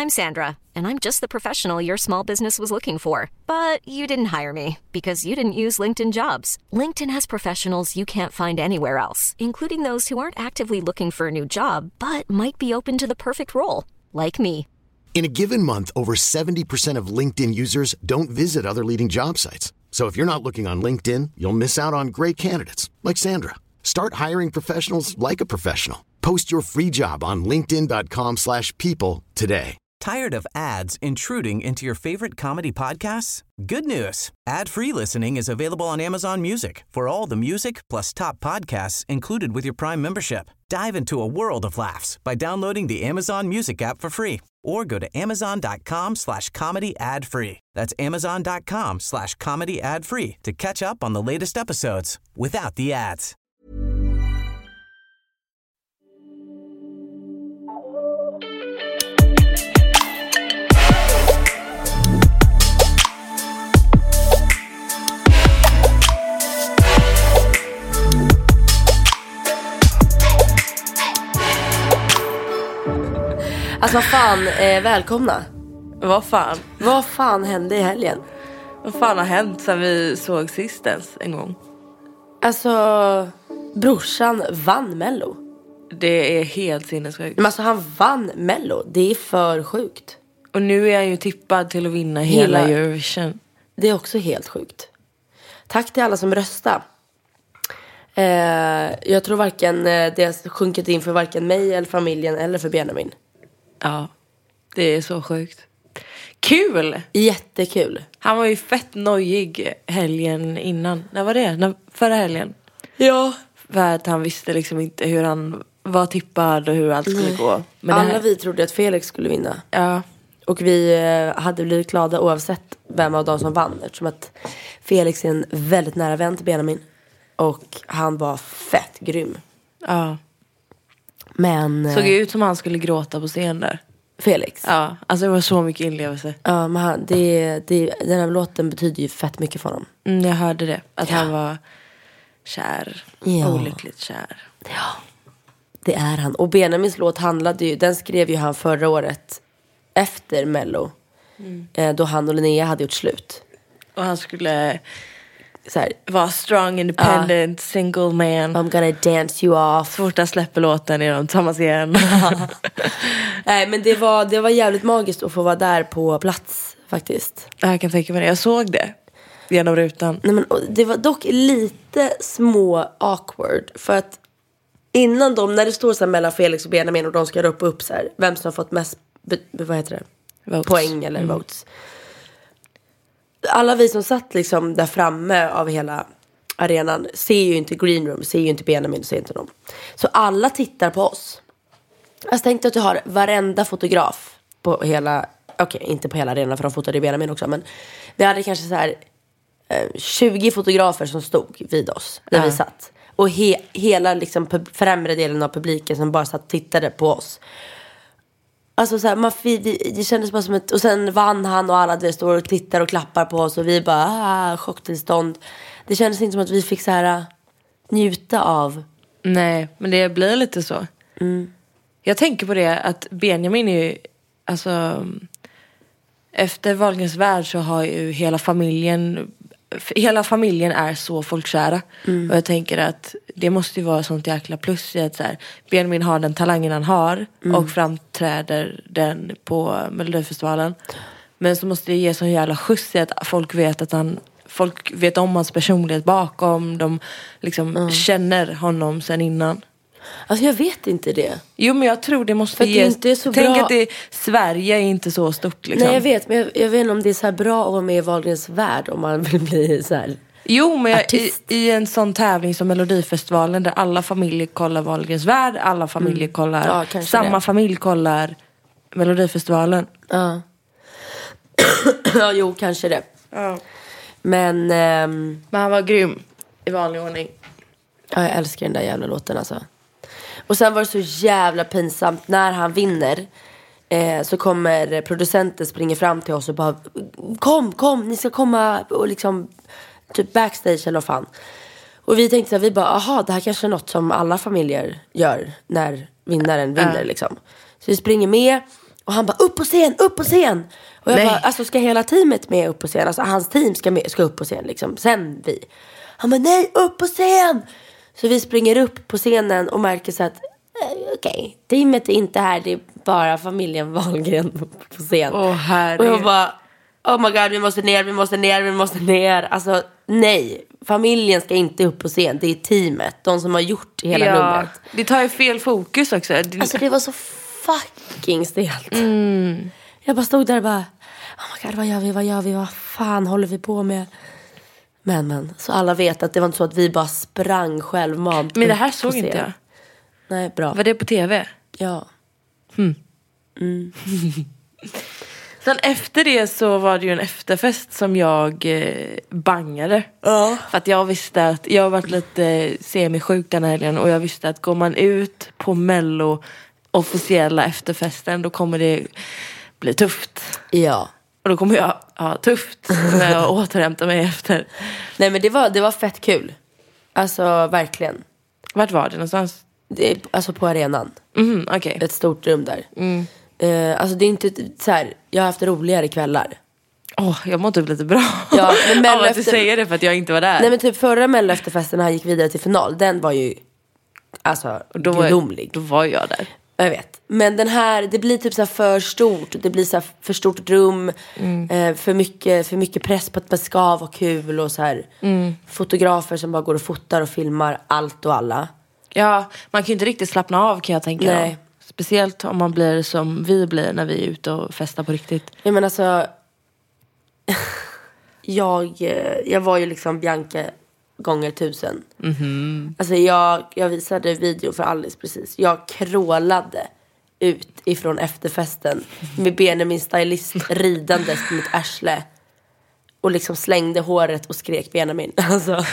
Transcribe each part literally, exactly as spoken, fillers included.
I'm Sandra, and I'm just the professional your small business was looking for. But you didn't hire me because you didn't use LinkedIn Jobs. LinkedIn has professionals you can't find anywhere else, including those who aren't actively looking for a new job, but might be open to the perfect role, like me. In a given month, over seventy percent of LinkedIn users don't visit other leading job sites. So if you're not looking on LinkedIn, you'll miss out on great candidates like Sandra. Start hiring professionals like a professional. Post your free job on linkedin dot com slash people today. Tired of ads intruding into your favorite comedy podcasts? Good news. Ad-free listening is available on Amazon Music for all the music plus top podcasts included with your Prime membership. Dive into a world of laughs by downloading the Amazon Music app for free or go to amazon dot com slash comedy ad free. That's amazon dot com slash comedy ad free to catch up on the latest episodes without the ads. Alltså vad fan, eh, välkomna. Vad fan? Vad fan hände i helgen? Vad fan har hänt sen vi såg sist ens en gång? Alltså, brorsan vann Mello. Det är helt sinnessjukt. Men alltså han vann Mello, det är för sjukt. Och nu är han ju tippad till att vinna hela, hela Eurovision. Det är också helt sjukt. Tack till alla som röstade. eh, Jag tror varken eh, det har sjunkit in för varken mig eller familjen eller för Benjamin. Ja, det är så sjukt. Kul! Jättekul. Han var ju fett nojig helgen innan. När var det? När, förra helgen? Ja. För att han visste liksom inte hur han var tippad och hur allt skulle Nej. gå. Men alla här... vi trodde att Felix skulle vinna. Ja. Och vi eh, hade blivit glada oavsett vem av dem som vann. Eftersom att Felix är en väldigt nära vän till Benjamin. Och han var fett grym. Ja. Men såg ut som han skulle gråta på scen där. Felix. Ja, alltså det var så mycket inlevelse. Ja, men han, det, det, den här låten betyder ju fett mycket för honom. Mm, jag hörde det. Att ja. han var kär. Ja. Olyckligt kär. Ja, det är han. Och Benjamins låt handlade ju, den skrev ju han förra året efter Mello. Mm. Eh, då han och Linnea hade gjort slut. Och han skulle så här, vara strong, independent, uh, single man. I'm gonna dance you off. Så fort han släpper låten är de tillsammans igen. Nej, men det var, det var jävligt magiskt att få vara där på plats faktiskt. Jag kan tänka mig det. Jag såg det genom rutan. Nej, men det var dock lite små awkward. För att innan de, när det står så här mellan Felix och Benjamin och de ska ropa upp så här, vem som har fått mest, be, vad heter det? Votes. Poäng eller mm. votes. Alla vi som satt liksom där framme av hela arenan ser ju inte Green Room, ser ju inte Benjamin, ser inte dem. Så alla tittar på oss. Jag tänkte att du har varenda fotograf på hela, okej, okay, inte på hela arenan för de fotade Benjamin också, men vi hade kanske så här eh, tjugo fotografer som stod vid oss där ja. vi satt. Och he, hela liksom pub- främre delen av publiken som bara satt och tittade på oss. Alltså så här, man, det kändes bara som ett... Och sen vann han och alla det står och tittar och klappar på oss. Och vi bara, ah, chocktillstånd. Det kändes inte som att vi fick så här njuta av. Nej, men det blir lite så. Mm. Jag tänker på det att Benjamin är ju... Alltså... Efter Wahlgrens värld så har ju hela familjen... Hela familjen är så folkkära. Mm. Och jag tänker att det måste ju vara sånt jäkla plus i att så här, Benjamin har den talangen han har. Mm. Och framträder den på Melodifestivalen. Men så måste det ge sån jävla skjuts i att folk vet att han... Folk vet om hans personlighet bakom. De liksom mm. känner honom sen innan. Alltså jag vet inte det. Jo, men jag tror det måste för ge... Det inte är så Tänk bra... att det, Sverige är inte så stort liksom. Nej, jag vet. Men jag, jag vet inte om det är så här bra att vara med i Wahlgrens värld om man vill bli så här... Jo, men jag, i, i en sån tävling som Melodifestivalen där alla familjer kollar Wahlgrens värld, alla familjer mm. kollar... Ja, samma det. familj kollar Melodifestivalen. Ja. Ja, jo, kanske det. Ja. Men... Ehm... Men han var grym i vanlig ordning. Ja, jag älskar den där jävla låten alltså. Och sen var det så jävla pinsamt när han vinner eh, så kommer producenten springa fram till oss och bara kom, kom, ni ska komma och liksom typ backstage eller vad fan. Och vi tänkte så här, vi bara, aha, det här kanske är något som alla familjer gör när vinnaren vinner uh. liksom. Så vi springer med Och han bara, upp på scen, upp på scen. Och jag Nej. bara, alltså ska hela teamet med upp på scen? Alltså hans team ska, med, ska upp på scen liksom, sen vi. Han bara, nej, upp på scen. Så vi springer upp på scenen och märker så att eh, okej, okay, teamet är inte här, det är bara familjen Wahlgren på scen. Åh, herregud. Och jag bara, oh my god, vi måste ner, vi måste ner, vi måste ner. Alltså nej, familjen ska inte upp på scen, det är teamet, de som har gjort hela ja, numret. Det tar ju fel fokus också. Alltså det var så fucking stelt. Mm. Jag bara stod där och bara, oh my god, vad gör vi, vad gör vi, vad fan håller vi på med? Men men, så alla vet att det var inte så att vi bara sprang självmant. Men det här såg inte jag. Nej, bra. Var det på tv? Ja. Hmm. Mm. Sen efter det så var det ju en efterfest som jag eh, bangade. Ja. För att jag visste att jag har varit lite eh, semisjuk den här helgen. Och jag visste att går man ut på Mello officiella efterfesten, då kommer det bli tufft. Ja. Och då kommer jag ha tufft när jag återhämtar mig efter. Nej men det var, det var fett kul. Alltså verkligen. Vart var det någonstans? Det, alltså på arenan. Mm, okej. Okay. Ett stort rum där. Mm. Uh, alltså det är inte så här, jag har haft roligare kvällar. Åh, oh, jag mår typ lite bra. Ja, men Mello av att efter... du säger det för att jag inte var där. Nej men typ förra Mello efterfesten när han gick vidare till final, den var ju alltså gudomlig. Då var jag där. Jag vet. Men den här, det blir typ så här för stort. Det blir så här för stort rum. Mm. Eh, för, mycket, för mycket press på att det ska vara kul. Och så här mm. fotografer som bara går och fotar och filmar allt och alla. Ja, man kan ju inte riktigt slappna av kan jag tänka. Nej. Speciellt om man blir som vi blir när vi är ute och festar på riktigt. Ja men alltså jag, jag var ju liksom Bianca gånger tusen. Mm-hmm. Alltså jag, jag visade video för Alice precis. Jag krålade ut ifrån efterfesten med Benjamin stylist ridandes på mitt arsle. Och liksom slängde håret och skrek Benjamin. Alltså.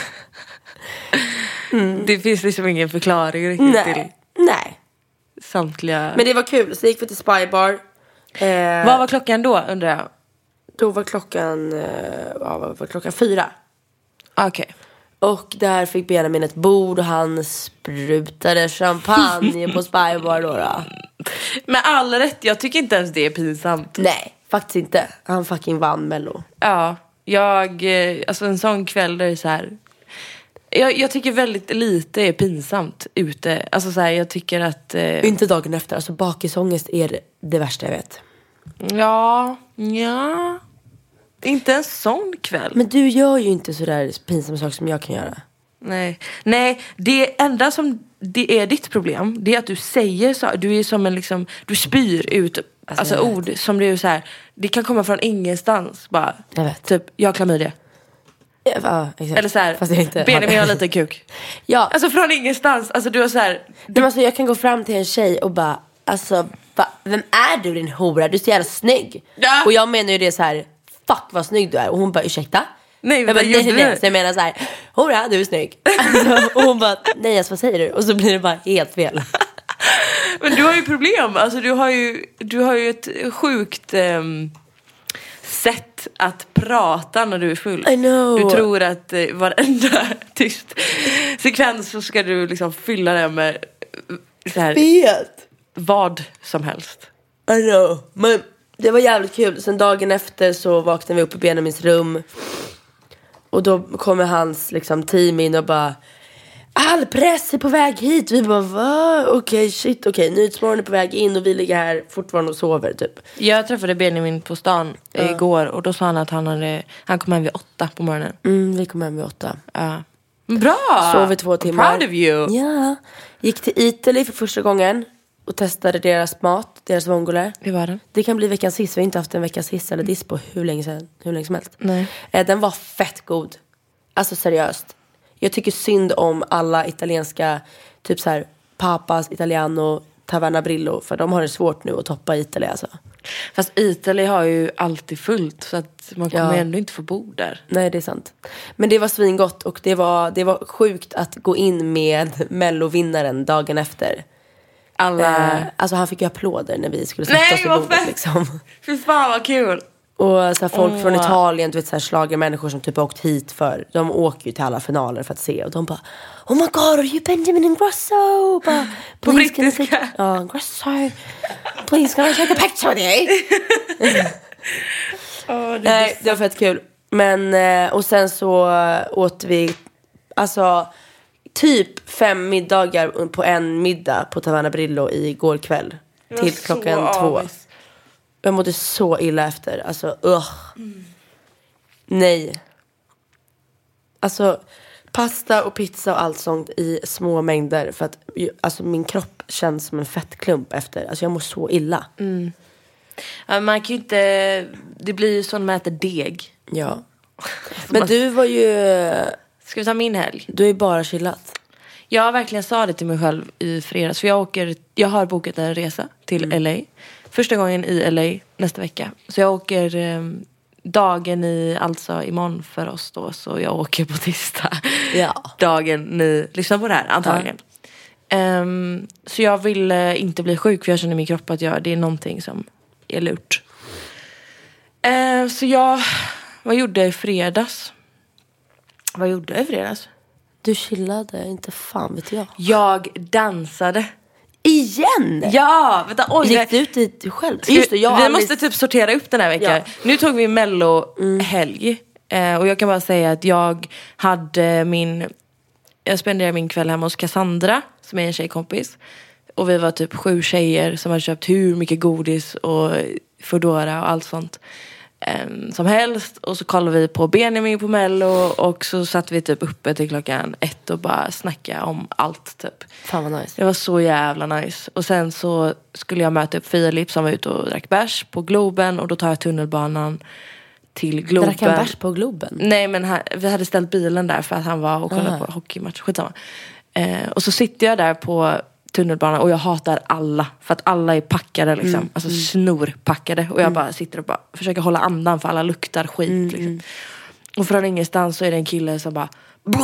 Mm. Det finns liksom ingen förklaring riktigt Nej. till Nej. samtliga. Men det var kul, så gick vi till Spybar. Eh, Vad var klockan då, undrar jag? Då var klockan, eh, ja, vad var klockan fyra. Okej. Okay. Och där fick Benjamin ett bord och han sprutade champagne på Spybar då, då. Med all rätt, jag tycker inte ens det är pinsamt. Nej, faktiskt inte. Han fucking vann Mello. Ja, jag, alltså en sån kväll där det är så här. Jag, jag tycker väldigt lite är pinsamt ute. Alltså så här, jag tycker att eh... Inte dagen efter, alltså bakisångest är det, det värsta jag vet. Ja, ja. Inte en sån kväll. Men du gör ju inte så där pinsamma saker som jag kan göra. Nej, nej, det enda som det är ditt problem, det är att du säger så, du är som en liksom, du spyr ut alltså, alltså ord som det är så här, det kan komma från ingenstans bara. Jag vet. Typ, jag har klamydia. Ja, ja, exakt. Eller så här, fast jag inte Benjamin har lite kuk. Ja. Alltså från ingenstans, alltså du har så här. Du... Alltså, jag kan gå fram till en tjej och bara, alltså, va, vem är du din hora? Du är så jävla snygg. Ja. Och jag menar ju det så här, fuck vad snygg du är. Och hon bara, ursäkta? Nej, jag bara, nej, nej, nej. Så jag menar så här, hora, du är snygg. Alltså, och hon bara, nej, alltså, vad säger du? Och så blir det bara helt fel. Men du har ju problem. Alltså du har ju, du har ju ett sjukt um, sätt att prata när du är full. I know. Du tror att uh, varenda tyst sekvens så ska du liksom fylla det med uh, så här, vet. vad som helst. I know. Men det var jävligt kul. Sen dagen efter så vaknade vi upp i Benjamins rum. Och då kommer hans liksom, team in och bara, all press är på väg hit. Vi bara, va? Okej, okay, shit, okej. Okay. Nyhetsmorgon är på väg in och vi ligger här fortfarande och sover, typ. Jag träffade Benjamin på stan uh. igår. Och då sa han att han, hade, han kom hem vid åtta på morgonen. Mm, vi kom hem vid åtta. Ja. Uh. Bra! Sov i två timmar. I'm proud of you. Ja. Gick till Italy för första gången. Och testade deras mat, deras vongole. Hur var den? Det kan bli veckans hiss. Vi har inte haft en veckans hiss eller diss på hur länge, sedan, hur länge som helst. Nej. Eh, den var fett god. Alltså seriöst. Jag tycker synd om alla italienska, typ så här Papas, Italiano, Taverna Brillo. För de har det svårt nu att toppa Italy alltså. Fast Italy har ju alltid fullt. Så att man kommer ja. ändå inte få bo där. Nej, det är sant. Men det var svingott. Och det var, det var sjukt att gå in med Mellovinnaren dagen efter. Alla... Eh, alltså han fick ju applåder när vi skulle sätta oss i bordet liksom. Fy fan vad kul. Och så här, folk oh. från Italien, du vet, så här, schlagermänniskor som typ har åkt hit för. De åker ju till alla finaler för att se. Och de bara, oh my god, are you Benjamin Ingrosso? Bara, på brittiska. Ja, uh, Ingrosso. Please, can I take a picture with you? oh, det, Nej, det var fett kul. Men, och sen så åt vi, alltså, typ fem middagar på en middag på Taverna Brillo igår kväll. Till klockan två. Avis. Jag mådde så illa efter. Alltså, ugh. Mm. Nej. Alltså, pasta och pizza och allt sånt i små mängder. För att alltså, min kropp känns som en fettklump efter. Alltså, jag mår så illa. Mm. Ja, man kan ju inte... Det blir ju som man äter deg. Ja. Men du var ju... Ska vi ta min helg? Du är ju bara chillat. Jag verkligen sa det till mig själv i fredags. För jag åker... Jag har bokat en resa till mm. L A. Första gången i L A nästa vecka. Så jag åker eh, dagen i, alltså imorgon för oss då. Så jag åker på tisdag. Ja. Dagen ni lyssnar på det här, antagligen. Ja. Um, så jag vill uh, inte bli sjuk. För jag känner i min kropp att jag, det är någonting som är lurt. Uh, så jag, vad gjorde jag i fredags? Vad gjorde jag i fredags? Du chillade, inte fan vet jag. Jag dansade. Igen? Ja, vänta, oj. Gick du ut dit själv? Just det, jag vi aldrig... måste typ sortera upp den här veckan. Ja. Nu tog vi Mello-helg. Mm. Eh, och jag kan bara säga att jag hade min... Jag spenderade min kväll hemma hos Cassandra, som är en tjejkompis. Och vi var typ sju tjejer som hade köpt hur mycket godis och Foodora och allt sånt eh, som helst. Och så kollade vi på Benjamin på Mello. Och så satt vi typ uppe till klockan ett och bara snacka om allt typ. Fan vad nice. Det var så jävla nice. Och sen så skulle jag möta upp Filip som var ute och drack bärs på Globen. Och då tar jag tunnelbanan till Globen. Drack han bärs på Globen? Nej, men här, vi hade ställt bilen där för att han var och kollade Aha. på hockeymatch. Skitsamma. Eh, och så sitter jag där på tunnelbanan och jag hatar alla. För att alla är packade liksom. Mm, alltså mm. snorpackade. Och jag mm. bara sitter och bara försöker hålla andan för alla luktar skit mm, liksom. Mm. Och från ingenstans så är det en kille som bara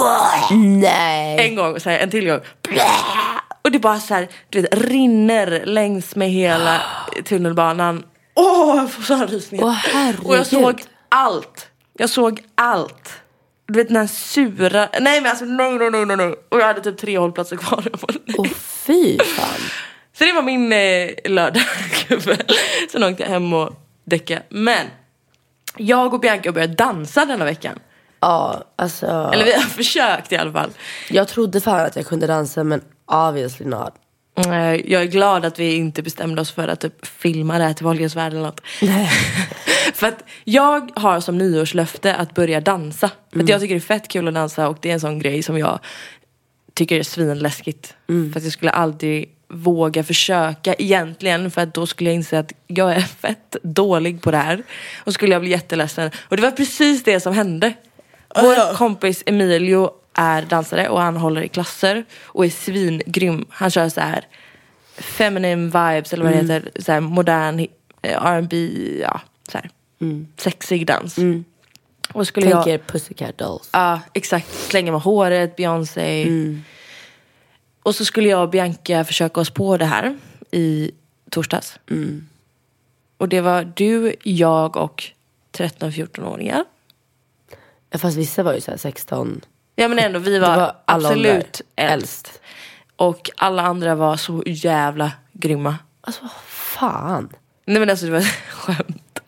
nej. En gång och så här, en till gång och det bara så här, du vet, rinner längs med hela tunnelbanan. Åh, jag får så här rysningar. Åh, och jag såg allt. Jag såg allt. Du vet den här sura... Nej men alltså, no, no, no, no, no. Och jag hade typ tre hållplatser kvar. Åh, oh, fy fan. Så det var min eh, lördag. Sen åkte jag hem och däcka. Men jag och Bianca började dansa denna veckan. Ja, alltså... Eller vi har försökt i alla fall. Jag trodde fan att jag kunde dansa, men obviously not. Jag är glad att vi inte bestämde oss för att typ filma det här till Wahlgrens värld eller något. Nej. För att jag har som nyårslöfte att börja dansa. Mm. För att jag tycker det är fett kul att dansa. Och det är en sån grej som jag tycker är svinläskigt. Mm. För att jag skulle aldrig våga försöka egentligen. För att då skulle jag inse att jag är fett dålig på det här. Och skulle jag bli jätteledsen. Och det var precis det som hände. Vår uh. kompis Emilio är dansare och han håller i klasser och är svingrym. Han kör så här feminine vibes eller vad det mm. heter, så här modern R and B, ja, så här mm. sexig dans. Mm. Och skulle tänker jag Pussycat Dolls. Ja, exakt. Slänga med håret, Beyoncé. Mm. Och så skulle jag och Bianca försöka oss på det här i torsdags. Mm. Och det var du, jag och tretton-fjorton-åringar. Ja, fast vissa var ju så här sexton. Ja men ändå, vi var, var absolut äldst. Och alla andra var så jävla grymma. Alltså vad fan. Nej men alltså det var skämt.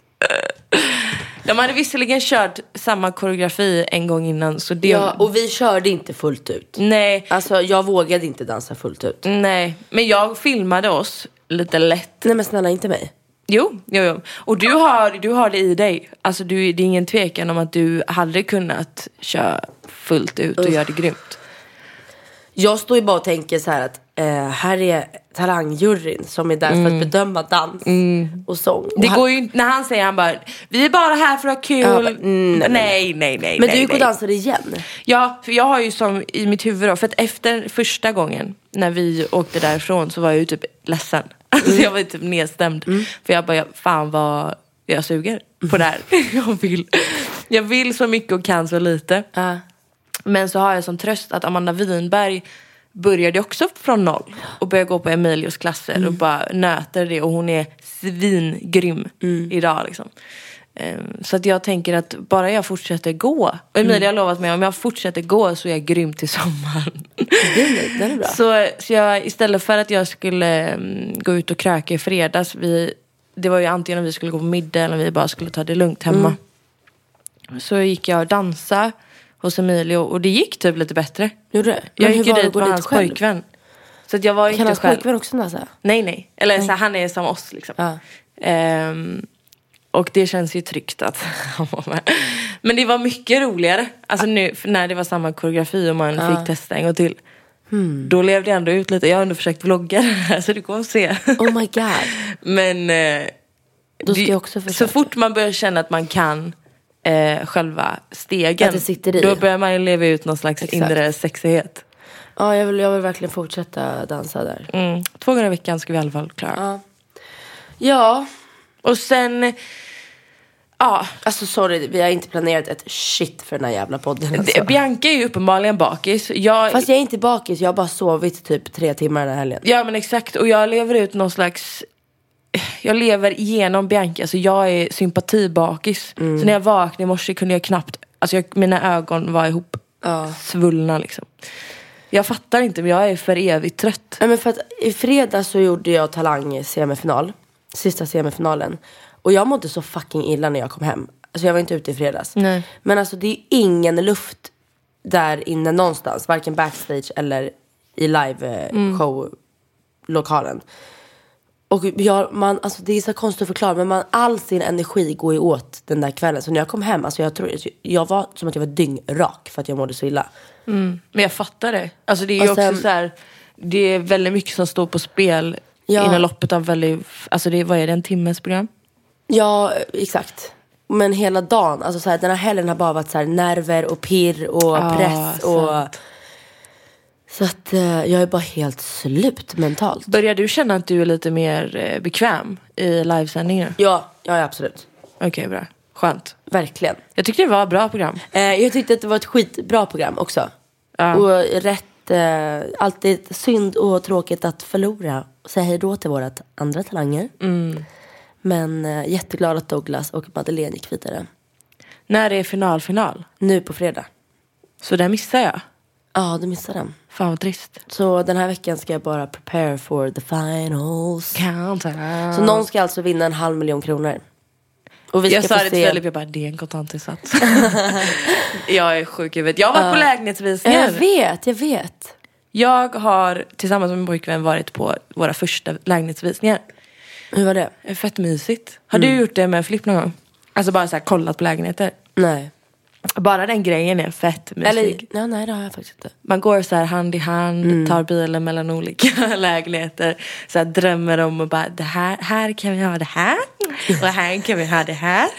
De hade visserligen kört samma koreografi en gång innan. Så det... Ja, och vi körde inte fullt ut. Nej. Alltså jag vågade inte dansa fullt ut. Nej, men jag filmade oss lite lätt. Nej men snälla, inte mig. Jo, jo, jo. Och du har, du har det i dig. Alltså du, det är ingen tvekan om att du hade kunnat köra fullt ut och uh. göra det grymt. Jag står ju bara och tänker så här att eh, här är talangjuryn som är där mm. för att bedöma dans mm. och sång. Och det han... går ju inte, när han säger han bara, vi är bara här för att ha kul. Ja, bara, mm, nej, nej, nej, nej. Men nej, du gick och nej. dansade igen? Ja, för jag har ju som i mitt huvud då, för att efter första gången när vi åkte därifrån så var jag ju typ ledsen. Alltså mm. jag var typ nedstämd. Mm. För jag bara, fan vad jag suger på det här. jag, vill, jag vill så mycket och kan så lite. Uh. Men så har jag som tröst att Amanda Winberg började också från noll. Och började gå på Emilios klasser. Mm. Och bara nöter det. Och hon är svingrym mm. idag liksom. Så att jag tänker att bara jag fortsätter gå. Och Emilia har lovat mig, om jag fortsätter gå så är jag grym till sommaren. Det är, det är bra. Så, så jag, istället för att jag skulle um, gå ut och kröka i fredags. Vi, det var ju antingen om vi skulle gå på middag eller om vi bara skulle ta det lugnt hemma. Mm. Så gick jag och dansa hos Emilio och det gick typ lite bättre. Gjorde det? Jag Men gick hur ju var dit med hans själv? pojkvän. Så att jag var Kan inte hans själv. pojkvän också dansa? Nej, nej. Eller nej. Så han är som oss liksom. Ja. Um, och det känns ju tryggt att han var med. Men det var mycket roligare. Alltså nu, när det var samma koreografi och man ja. fick testa en gång till. Hmm. Då levde jag ändå ut lite. Jag har ändå försökt vlogga det här så du kommer se. Oh my god. Men eh, Då ska det, jag också försöka. så fort man börjar känna att man kan eh, själva stegen. Att det sitter i. Då börjar man ju leva ut någon slags Exakt. inre sexighet. Ja, jag vill, jag vill verkligen fortsätta dansa där. Mm. Två gånger i veckan ska vi i alla fall klara. Ja. Ja. Och sen... Ja. Alltså sorry, vi har inte planerat ett shit för den här jävla podden. Alltså. Bianca är ju uppenbarligen bakis. Jag... Fast jag är inte bakis, jag har bara sovit typ tre timmar den här helgen. Ja men exakt, och jag lever ut någon slags... Jag lever igenom Bianca, alltså jag är sympatibakis. Mm. Så när jag vaknade i morse kunde jag knappt... Alltså jag, mina ögon var ihop ja. svullna liksom. Jag fattar inte, men jag är för evigt trött. Nej, men för att i fredag så gjorde jag Talang semifinal. Sista semifinalen. Och jag mådde så fucking illa när jag kom hem. Alltså jag var inte ute i fredags. Nej. Men alltså det är ingen luft där inne någonstans. Varken backstage eller i live show lokalen. Och jag, man, alltså det är så konstigt att förklara. Men man, all sin energi går ju åt den där kvällen. Så när jag kom hem, alltså jag, tror, jag var som att jag var dyngrak. För att jag mådde så illa. Mm. Men jag fattar det. Alltså det är ju och sen, också så här. Det är väldigt mycket som står på spel. Ja. Innan loppet av väldigt... Alltså det, vad är det, en timmes program? Ja, exakt. Men hela dagen, alltså så här, den här helgen har bara varit så här, nerver och pirr och ah, press och... Sant. Så att eh, jag är bara helt slut mentalt. Börjar du känna att du är lite mer eh, bekväm i livesändningar? Ja, ja, ja absolut. Okej, okay, bra. Skönt. Verkligen. Jag tyckte det var ett bra program. Eh, jag tyckte att det var ett skitbra program också. Ja. Och rätt, eh, alltid synd och tråkigt att förlora. Säg hej då till våra andra talanger. Mm. Men eh, jätteglad att Douglas och Madeleine gick vidare. När är final final? Nu på fredag. Så där missar jag. Ja, du missade den. Fan vad trist. Så den här veckan ska jag bara prepare for the finals. Countdown. Så någon ska alltså vinna en halv miljon kronor. Och vi ska jag sa få det se... till Filip, jag bara, det är en kontantinsats. Jag är sjuk i huvudet. Jag har varit uh, på lägenhetsvisningar. Jag vet, jag vet. Jag har tillsammans med min pojkvän varit på våra första lägenhetsvisningar. Hur var det? Det är fett mysigt. Har Mm. du gjort det med Filip någon gång? Alltså bara så här kollat på lägenheter? Nej. Bara den grejen är fett mysig. Eller, ja, nej, det har jag faktiskt inte. Man går så här hand i hand, mm. tar bilen mellan olika lägenheter. Så här drömmer om och bara, det här, här kan vi ha det här. Och här kan vi ha det här.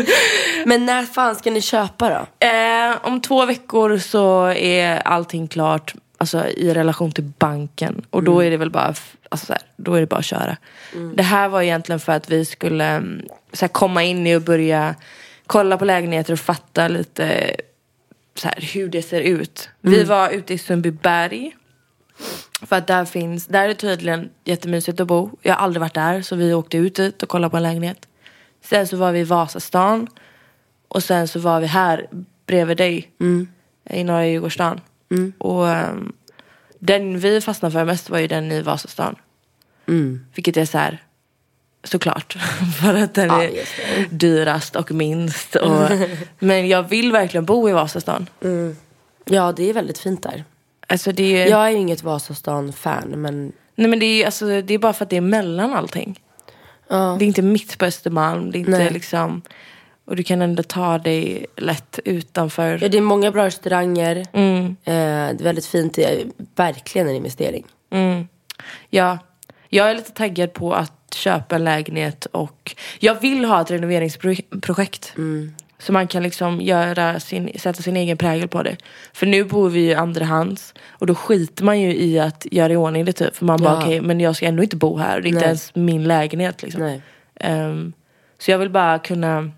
Men när fan ska ni köpa då? Eh, om två veckor så är allting klart. Alltså i relation till banken. Och då är det väl bara, alltså så här, då är det bara att köra. Mm. Det här var egentligen för att vi skulle så här, komma in i och börja kolla på lägenheter och fatta lite så här, hur det ser ut. Mm. Vi var ute i Sundbyberg. För att där finns, där är det tydligen jättemysigt att bo. Jag har aldrig varit där, så vi åkte ut dit och kollade på en lägenhet. Sen så var vi i Vasastan. Och sen så var vi här bredvid dig. Mm. I norra Djurgårdstan. Mm. Och um, den vi fastnade för mest var ju den i Vasastan. Mm. Vilket är så här, såklart. För att den ja, är dyrast och minst. Och, men jag vill verkligen bo i Vasastan. Mm. Ja, det är väldigt fint där. Alltså det är, jag är ju inget Vasastan-fan, men... Nej, men det är, alltså, det är bara för att det är mellan allting. Ja. Det är inte mitt på Östermalm. Det är inte Nej. liksom... Och du kan ändå ta dig lätt utanför. Ja, det är många bra restauranger. Mm. Eh, det är väldigt fint. Det är verkligen en investering. Mm. Ja, jag är lite taggad på att köpa en lägenhet. Och jag vill ha ett renoveringsprojekt. Mm. Så man kan liksom göra sin, sätta sin egen prägel på det. För nu bor vi ju andrahands. Och då skiter man ju i att göra i ordning det typ. För man bara, ja. okej, okay, men jag ska ändå inte bo här. Det är inte Nej. ens min lägenhet liksom. Nej. Um, så jag vill bara kunna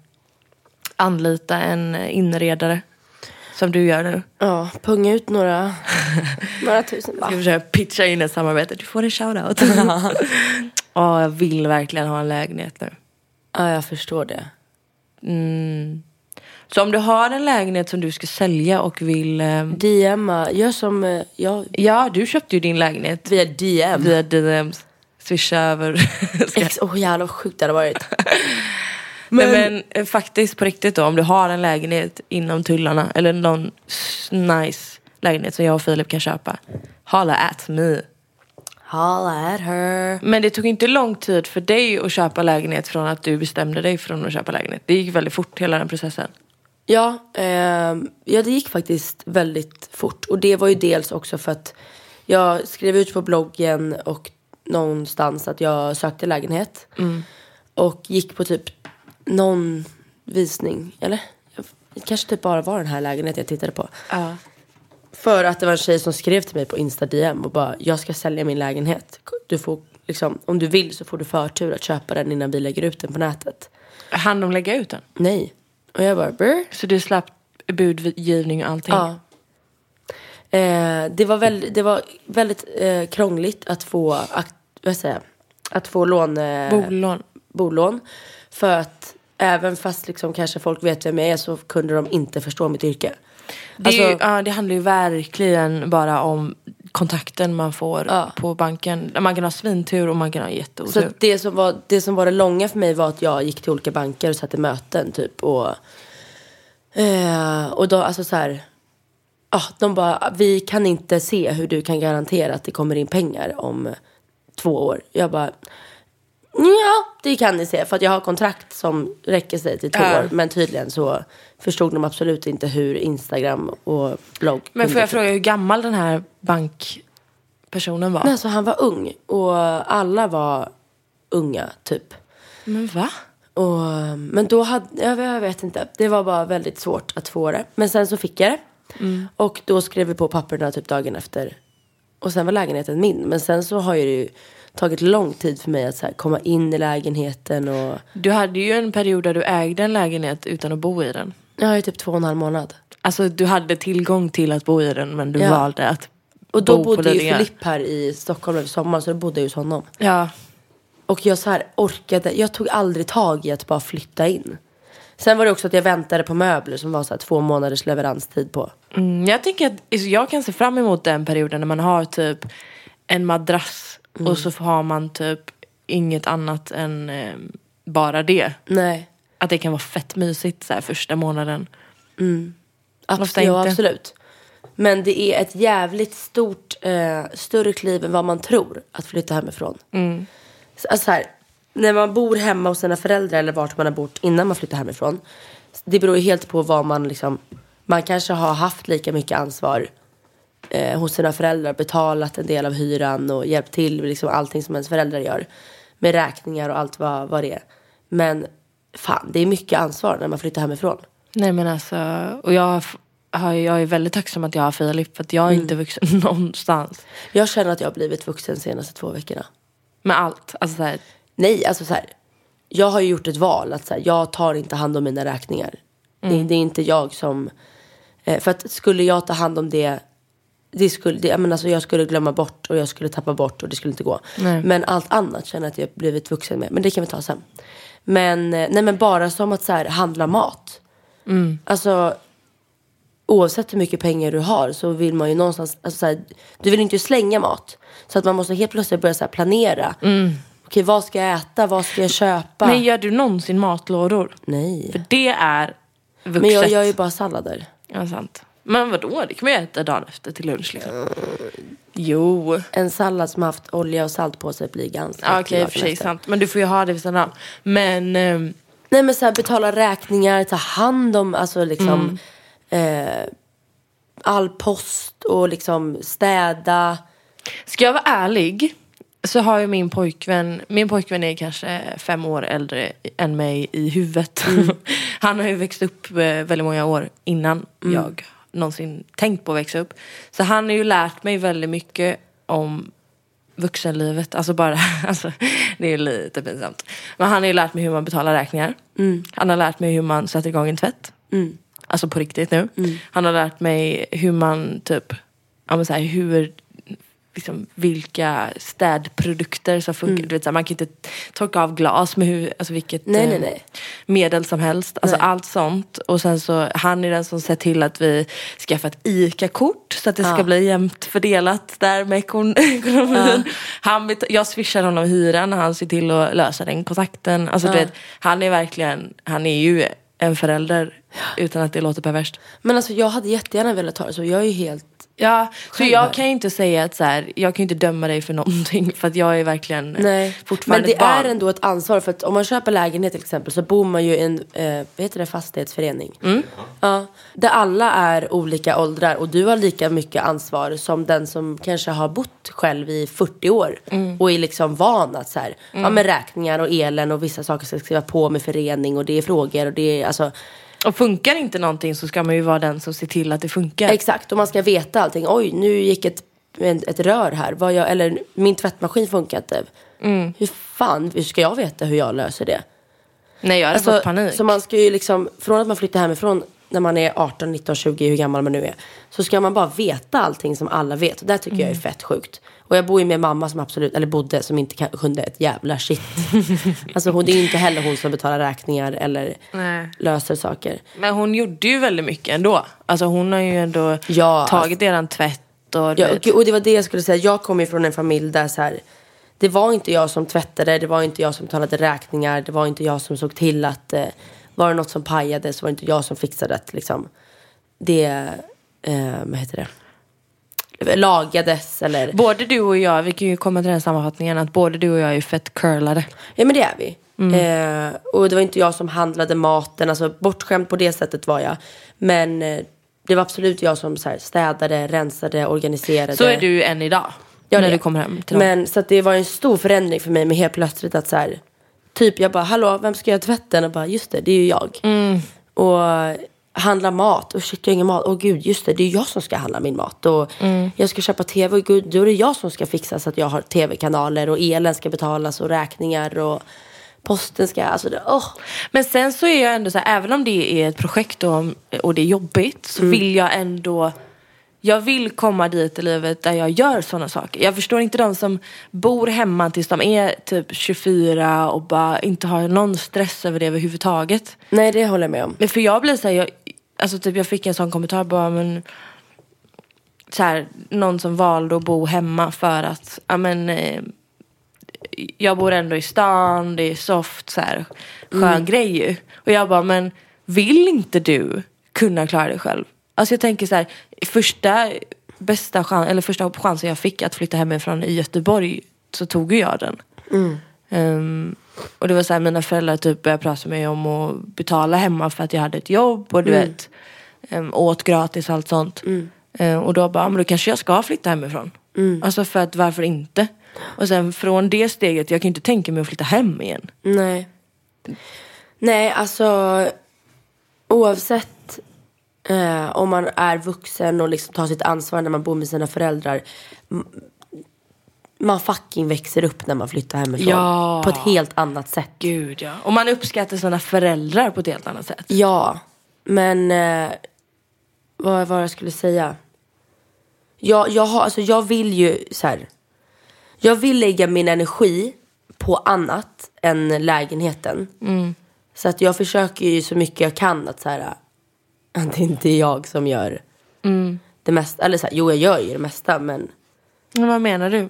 anlita en inredare. Som du gör nu. Ja, punga ut några några tusen. Ska vi försöka pitcha in ett samarbete. Du får en shoutout. Ja, jag vill verkligen ha en lägenhet nu. Ja, jag förstår det. Mm. Så om du har en lägenhet som du ska sälja och vill... Eh, D M-a, gör som... Eh, jag... Ja, du köpte ju din lägenhet. Via D M. Via D M. Swisha över. Ex- Åh oh, jävlar vad sjukt det hade varit. men... Nej, men eh, faktiskt på riktigt då, om du har en lägenhet inom tullarna. Eller någon nice lägenhet som jag och Filip kan köpa. Holla at me. Holla at her. Men det tog inte lång tid för dig att köpa lägenhet från att du bestämde dig från att köpa lägenhet. Det gick väldigt fort hela den processen. Ja, eh, ja, det gick faktiskt väldigt fort. Och det var ju dels också för att jag skrev ut på bloggen och någonstans att jag sökte lägenhet. Mm. Och gick på typ någon visning, eller? Det kanske typ bara var den här lägenheten jag tittade på. Ja. För att det var en tjej som skrev till mig på Insta D M och bara, jag ska sälja min lägenhet. Du får, liksom, om du vill så får du förtur att köpa den innan vi lägger ut den på nätet. Han de lägga ut den? Nej. Och jag bara, brr. Så du slapp budgivning och allting? Ja. Eh, det var väldigt, det var väldigt eh, krångligt att få, akt, vad säger jag, att få lån, eh, bolån. bolån. För att även fast liksom kanske folk vet vem jag är så kunde de inte förstå mitt yrke. Det, alltså, ju, ja, det handlar ju verkligen bara om kontakten man får ja. på banken. Man kan ha svintur och man kan ha jätteotur. Så det som, var, det som var det långa för mig var att jag gick till olika banker och satt i möten typ. Och, eh, och då, alltså så här, ah, de bara, vi kan inte se hur du kan garantera att det kommer in pengar om två år. Jag bara, ja, det kan ni se. För att jag har kontrakt som räcker sig till två äh. år. Men tydligen så förstod de absolut inte hur Instagram och blogg. Men får jag fråga hur gammal den här bankpersonen var? Nej, så han var ung. Och alla var unga, typ. Men va? Och, men då hade, jag, jag vet inte. Det var bara väldigt svårt att få det. Men sen så fick jag det. Mm. Och då skrev vi på papperna typ dagen efter. Och sen var lägenheten min. Men sen så har ju det ju tagit lång tid för mig att så här, komma in i lägenheten. Och... Du hade ju en period där du ägde en lägenhet utan att bo i den. Ja, i typ två och en halv månad. Alltså du hade tillgång till att bo i den, men du ja. valde att och då bo bodde på ju Lidingö. Filip här i Stockholm över sommaren, så då bodde jag hos honom. Ja. Och jag så här orkade, jag tog aldrig tag i att bara flytta in. Sen var det också att jag väntade på möbler som var så här två månaders leveranstid på. Mm, jag tänker att jag kan se fram emot den perioden när man har typ en madrass mm. och så har man typ inget annat än eh, bara det. Nej. Att det kan vara fett mysigt så här första månaden. Mm. Absolut, ja, absolut. Men det är ett jävligt stort, eh, större kliv än vad man tror att flytta hemifrån. Mm. Alltså här, när man bor hemma hos sina föräldrar eller vart man har bott innan man flyttar hemifrån. Det beror ju helt på vad man liksom, man kanske har haft lika mycket ansvar eh, hos sina föräldrar, betalat en del av hyran och hjälpt till med liksom allting som ens föräldrar gör. Med räkningar och allt vad, vad det är. Men fan, det är mycket ansvar när man flyttar hemifrån. Nej men alltså, och jag, har, jag är väldigt tacksam att jag har Filip, för att jag är mm. inte vuxen någonstans. Jag känner att jag har blivit vuxen de senaste två veckorna. Med allt, alltså så här. Nej, alltså så här, jag har ju gjort ett val att så här, jag tar inte hand om mina räkningar. Mm. Det, det är inte jag som, eh, för att skulle jag ta hand om det, det skulle, det, jag, menar, alltså, jag skulle glömma bort och jag skulle tappa bort och det skulle inte gå. Nej. Men allt annat känner jag att jag har blivit vuxen med. Men det kan vi ta sen. Men, nej, men bara som att så här, handla mat. Mm. Alltså, oavsett hur mycket pengar du har så vill man ju någonstans, alltså, så här, du vill inte slänga mat. Så att man måste helt plötsligt börja så här, planera. Mm. Okej, vad ska jag äta? Vad ska jag köpa? Men gör du någonsin matlådor? Nej. För det är vuxet. Men jag gör ju bara sallader. Ja, sant. Men vadå? Det kan man ju äta dagen efter till lunch liksom. Mm. Jo. En sallad som har haft olja och salt på sig blir ganska... Ja, okej, för sig sant. Men du får ju ha det vid sidan av. Men... Um... Nej, men så här, betala räkningar, ta hand om, alltså liksom... Mm. Eh, all post och liksom städa. Ska jag vara ärlig så har ju min pojkvän, min pojkvän är kanske fem år äldre än mig i huvudet. Mm. Han har ju växt upp väldigt många år innan mm. jag någonsin tänkt på att växa upp. Så han har ju lärt mig väldigt mycket om vuxenlivet. Alltså bara, alltså, det är lite pinsamt. Men han har ju lärt mig hur man betalar räkningar. Mm. Han har lärt mig hur man sätter igång en tvätt. Mm. Alltså på riktigt nu. Mm. Han har lärt mig hur man typ, ja men så här, hur liksom, vilka städprodukter som funkar. Mm. Du vet, så här, man kan inte torka av glas med hur, alltså, vilket nej, nej, nej. medel som helst. Alltså nej. Allt sånt. Och sen så, han är den som ser till att vi skaffar ett ICA-kort så att det ska ja. bli jämnt fördelat där med ekonomin. Ja. Han bet- jag swishar honom hyran när han ser till att lösa den kontakten. Alltså ja. du vet, han är verkligen, han är ju en förälder utan att det låter perverst. Men alltså jag hade jättegärna velat ta det så. Jag är ju helt... Ja, så jag kan ju inte säga att så här, jag kan ju inte döma dig för någonting för att jag är verkligen nej. fortfarande men det ett barn. är ändå ett ansvar för att om man köper lägenhet till exempel så bor man ju i en eh, vad heter det, fastighetsförening. Mm. Ja, där alla är olika åldrar och du har lika mycket ansvar som den som kanske har bott själv i fyrtio år mm. och är liksom van att så här, mm. ja, med räkningar och elen och vissa saker ska skriva på med förening och det är frågor och det är alltså. Och funkar inte någonting så ska man ju vara den som ser till att det funkar. Exakt, och man ska veta allting. Oj, nu gick ett, ett rör här. Vad jag, eller min tvättmaskin funkar inte. Mm. Hur fan hur ska jag veta hur jag löser det? Nej, jag har alltså, fått panik. Så man ska ju liksom, från att man flyttar hemifrån när man är arton, nitton, tjugo, hur gammal man nu är. Så ska man bara veta allting som alla vet. Och det tycker mm. jag är fett sjukt. Och jag bor ju med mamma som absolut, eller bodde, som inte kunde ett jävla shit. Alltså hon, det är ju inte heller hon som betalar räkningar eller nej. löser saker. Men hon gjorde ju väldigt mycket ändå. Alltså hon har ju ändå ja, tagit alltså, eran tvätt. Och, ja, och, och det var det jag skulle säga. Jag kom ju från en familj där så här, det var inte jag som tvättade, det var inte jag som betalade räkningar, det var inte jag som såg till att eh, var det något som pajade så var det inte jag som fixade det liksom. Det, eh, vad heter det? Lagades eller... Både du och jag, vi kan ju komma till den sammanfattningen att både du och jag är fett curlade. Ja men det är vi mm. eh, och det var inte jag som handlade maten. Alltså bortskämd på det sättet var jag. Men eh, det var absolut jag som så här, städade, rensade, organiserade. Så är du än idag ja, när det. du kommer hem till dem. Men så att det var en stor förändring för mig med helt plötsligt att så här, typ jag bara, hallå, vem ska jag tvätten? Och bara, just det, det är ju jag mm. Och handla mat. Och shit, jag har ingen mat. Och gud, just det, det är jag som ska handla min mat. Och mm. jag ska köpa tv. Och gud, då är det jag som ska fixa så att jag har tv-kanaler. Och elen ska betalas och räkningar. Och posten ska, alltså det, oh. Men sen så är jag ändå så här, även om det är ett projekt och, och det är jobbigt. Så mm. vill jag ändå... Jag vill komma dit i livet där jag gör sådana saker. Jag förstår inte de som bor hemma tills de är typ tjugofyra och bara inte har någon stress över det överhuvudtaget. Nej, det håller jag med om. Men för jag blir så här, jag, alltså typ jag fick en sån kommentar bara, men så här, någon som valde att bo hemma för att, ja men eh, jag bor ändå i stan, det är soft så här, skön mm. grej ju. Och jag bara, men vill inte du kunna klara dig själv? Alltså jag tänker så här, första bästa chans, eller första chansen jag fick att flytta hemifrån i Göteborg så tog jag den. Mm. Um, och det var så här, mina föräldrar typ började prata med mig om att betala hemma för att jag hade ett jobb och du mm. vet, um, åt gratis och allt sånt. Mm. Um, och då bara, men då kanske jag ska flytta hemifrån. Mm. Alltså för att varför inte? Och sen från det steget, jag kan inte tänka mig att flytta hem igen. Nej. Nej, alltså oavsett Uh, om man är vuxen och liksom tar sitt ansvar när man bor med sina föräldrar, m- man fucking växer upp när man flyttar hemifrån ja. på ett helt annat sätt. Gud, ja. Och man uppskattar sina föräldrar på ett helt annat sätt. Ja, men uh, vad var jag skulle säga? Jag, jag, har, alltså, jag vill ju så här, jag vill lägga min energi på annat än lägenheten. Mm. Så att jag försöker ju så mycket jag kan att så här, att det inte är jag som gör mm. det mesta. Eller så här, jo jag gör ju det mesta men... Men vad menar du?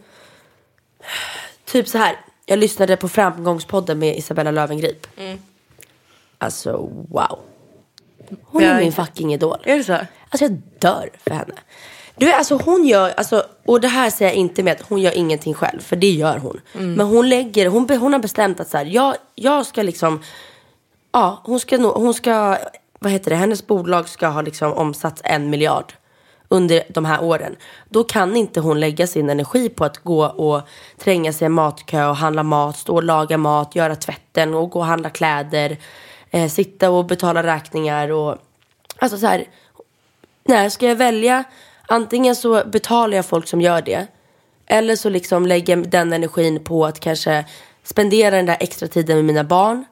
Typ så här, jag lyssnade på Framgångspodden med Isabella Löwengrip. Mm. Alltså wow. Hon är min fucking idol. Är det så? Alltså jag dör för henne. Du vet, alltså hon gör, alltså, och det här säger jag inte med att hon gör ingenting själv. För det gör hon. Mm. Men hon lägger, hon, hon har bestämt att så här, jag, jag ska liksom... Ja, hon ska nog, hon ska... Vad heter det? Hennes bolag ska ha liksom omsatts en miljard under de här åren. Då kan inte hon lägga sin energi på att gå och tränga sig i matkö och handla mat, stå och laga mat, göra tvätten och gå och handla kläder, eh, sitta och betala räkningar och alltså så här, nej, ska jag välja, antingen så betalar jag folk som gör det eller så liksom lägger den energin på att kanske spendera den där extra tiden med mina barn.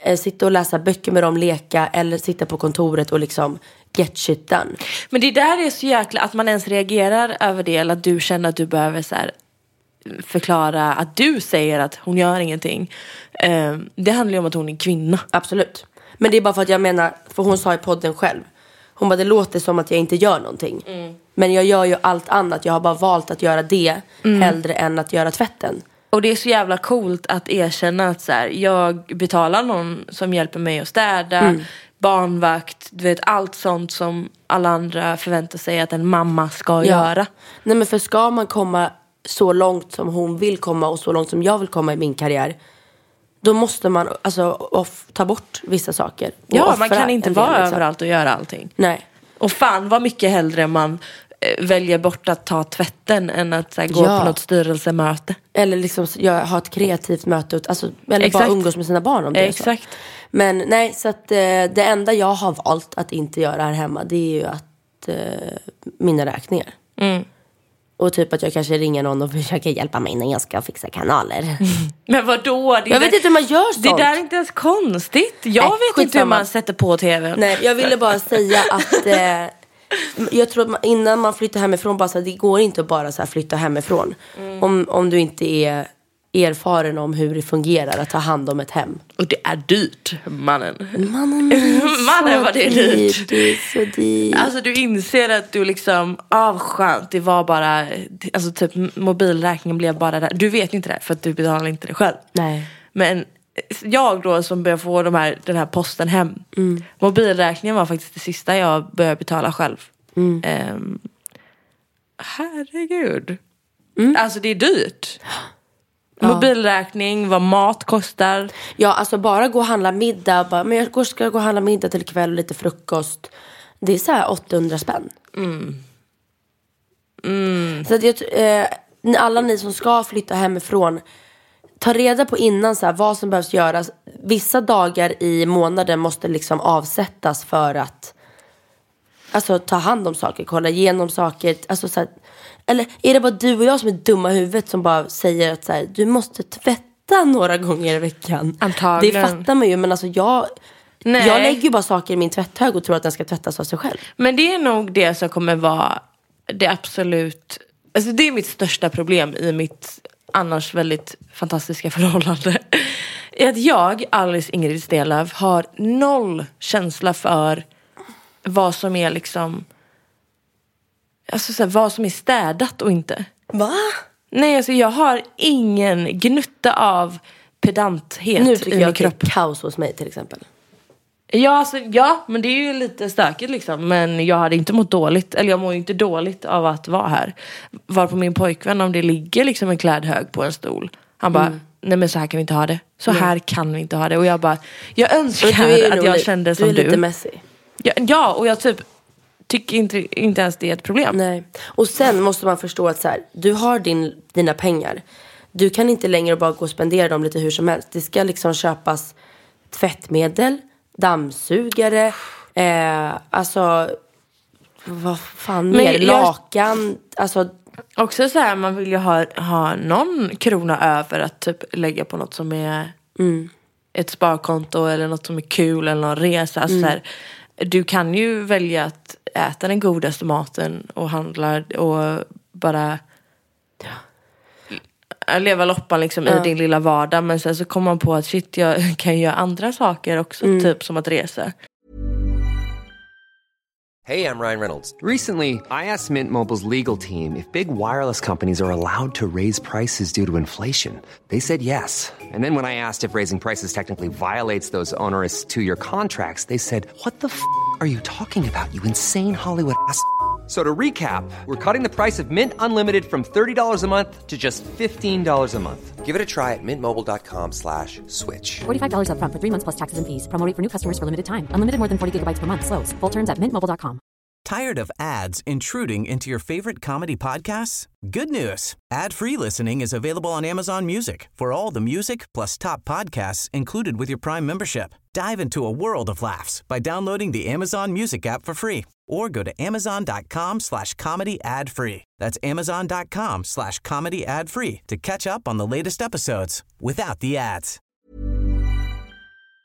eh, sitta och läsa böcker med dem, leka eller sitta på kontoret och liksom get shit done. Men det där är så jäkla att man ens reagerar över det, eller att du känner att du behöver så här förklara att du säger att hon gör ingenting. Eh, det handlar ju om att hon är kvinna. Absolut. Men det är bara för att jag menar, för hon sa i podden själv, hon bara, det låter som att jag inte gör någonting. Mm. Men jag gör ju allt annat. Jag har bara valt att göra det mm. hellre än att göra tvätten. Och det är så jävla coolt att erkänna att så här, jag betalar någon som hjälper mig att städa, mm. barnvakt, du vet, allt sånt som alla andra förväntar sig att en mamma ska ja. göra. Nej, men för ska man komma så långt som hon vill komma och så långt som jag vill komma i min karriär, då måste man alltså off, ta bort vissa saker. Ja, man kan inte vara del, överallt och göra allting. Nej. Och fan, vad mycket hellre man eh, väljer bort att ta tvätten än att så här, gå ja. på något styrelsemöte. Eller liksom ja, ha ett kreativt möte. Alltså, eller Exakt. bara umgås med sina barn om det. Exakt. Så. Men nej, så att eh, det enda jag har valt att inte göra här hemma, det är ju att eh, mina räkningar. Mm. Och typ att jag kanske ringer någon och försöker hjälpa mig när jag ska fixa kanaler. Mm. Men vadå? Det jag vet inte hur man gör sånt. Det där är inte ens konstigt. Jag Nej, vet inte hur man sätter på tv. Nej, jag ville bara säga att eh, jag tror att man, innan man flyttar hemifrån, bara så här, det går inte att bara så här flytta hemifrån. Mm. Om, om du inte är erfaren om hur det fungerar att ta hand om ett hem. Och det är dyrt, mannen. Mannen, mannen vad det är dyrt. Det är så dyrt. Alltså du inser att du liksom avskönt, det var bara, alltså typ mobilräkningen blev bara där. Du vet inte det för att du betalar inte det själv. Nej. Men jag då som började få de här, den här posten hem. Mm. Mobilräkningen var faktiskt det sista jag började betala själv. Mm. Um, herregud. Mm. Alltså det är dyrt. Ja. Mobilräkning, vad mat kostar. Ja, alltså bara gå och handla middag. Bara, men jag ska gå och handla middag till kväll och lite frukost. Det är så här åttahundra spänn. Mm. Mm. Så att jag, eh, alla ni som ska flytta hemifrån, ta reda på innan så här, vad som behövs göras. Vissa dagar i månaden måste liksom avsättas för att alltså ta hand om saker, kolla igenom saker. Alltså så här, eller är det bara du och jag som är dumma i huvudet som bara säger att så här, du måste tvätta några gånger i veckan? Antagligen. Det fattar man ju, men alltså jag, Nej. jag lägger ju bara saker i min tvätthög och tror att den ska tvättas av sig själv. Men det är nog det som kommer vara det absolut, alltså det är mitt största problem i mitt annars väldigt fantastiska förhållande. Är att jag, Alice Ingrid Stenlöf, har noll känsla för vad som är liksom, alltså så här, vad som är städat och inte. Va? Nej, alltså jag har ingen gnutta av pedanthet nu tycker i jag min kropp. Det är kaos hos mig till exempel. Ja, alltså, ja, men det är ju lite stökigt liksom. Men jag hade inte mått dåligt, eller jag mår ju inte dåligt av att vara här. Var på min pojkvän, om det ligger liksom en klädhög på en stol, han bara, mm. nej men så här kan vi inte ha det. Så mm. här kan vi inte ha det. Och jag bara, jag önskar att jag kände som du. Du är lite messy. Ja, ja, och jag typ tycker inte, inte ens det är ett problem. Nej. Och sen måste man förstå att så här, du har din, dina pengar. Du kan inte längre bara gå och spendera dem lite hur som helst. Det ska liksom köpas tvättmedel, dammsugare, eh, alltså vad fan mer, Men jag, lakan, alltså också så här, man vill ju ha, ha någon krona över att typ lägga på något som är mm. ett sparkonto eller något som är kul eller någon resa. Alltså mm. så här, du kan ju välja att äta den godaste maten och handla och bara ja. leva loppan liksom ja. i din lilla vardag. Men sen så kommer man på att shit, jag kan göra andra saker också, mm. typ som att resa. Hey, I'm Ryan Reynolds. Recently, I asked Mint Mobile's legal team if big wireless companies are allowed to raise prices due to inflation. They said yes. And then when I asked if raising prices technically violates those onerous two-year contracts, they said, what the f*** are you talking about, you insane Hollywood ass f- So to recap, we're cutting the price of Mint Unlimited from thirty dollars a month to just fifteen dollars a month. Give it a try at mintmobile.com slash switch. forty-five dollars up front for three months plus taxes and fees. Promo rate for new customers for limited time. Unlimited more than forty gigabytes per month. Slows full terms at mint mobile dot com. Tired of ads intruding into your favorite comedy podcasts? Good news. Ad-free listening is available on Amazon Music for all the music plus top podcasts included with your Prime membership. Dive into a world of laughs by downloading the Amazon Music app for free or go to amazon.com slash comedy ad free. That's amazon.com slash comedy ad free to catch up on the latest episodes without the ads.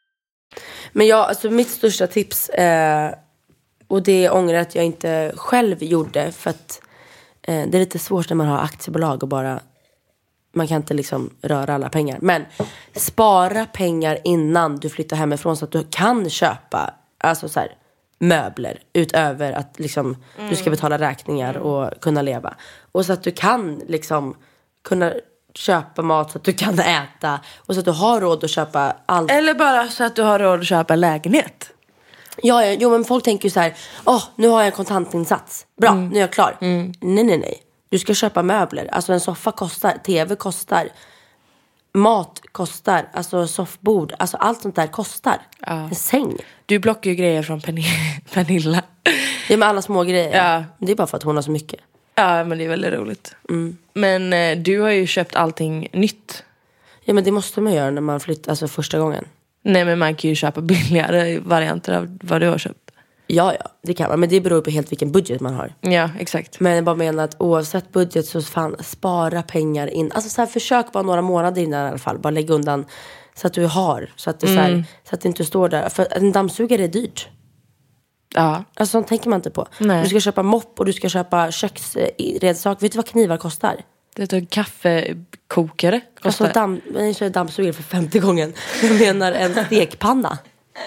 Men jag, alltså mitt största tips, eh, och det ångrar att jag inte själv gjorde, för att eh, det är lite svårt när man har aktiebolag och bara, man kan inte liksom röra alla pengar. Men spara pengar innan du flyttar hemifrån så att du kan köpa, alltså så här, möbler utöver att liksom mm. du ska betala räkningar och kunna leva. Och så att du kan liksom kunna köpa mat så att du kan äta, och så att du har råd att köpa allt. Eller bara så att du har råd att köpa en lägenhet. Ja, ja, jo, men folk tänker ju så här: åh, oh, nu har jag en kontantinsats. Bra, mm. nu är jag klar. Mm. Nej, nej, nej. Du ska köpa möbler. Alltså en soffa kostar, tv kostar, mat kostar, alltså soffbord, alltså allt sånt där kostar. Ja. En säng. Du blockar ju grejer från Pernilla. Ja, med alla små grejer. Ja. Det är bara för att hon har så mycket. Ja, men det är väldigt roligt. Mm. Men eh, du har ju köpt allting nytt. Ja, men det måste man göra när man flyttar, alltså första gången. Nej, men man kan ju köpa billigare varianter av vad du har köpt. Ja, ja, det kan man. Men det beror på helt vilken budget man har. Ja, exakt. Men jag bara menar att oavsett budget så fan, spara pengar in. Alltså så här, försök bara några månader innan i alla fall. Bara lägg undan så att du har. Så att det, mm. så, här, så att det inte står där. För en dammsugare är dyrt. Ja. Alltså sånt tänker man inte på. Nej. Du ska köpa mopp och du ska köpa köksredskap. Vet du vad knivar kostar? Det är en kaffekokare kostar. Alltså damm, jag kör dammsugare för femte gången. Jag menar en stekpanna.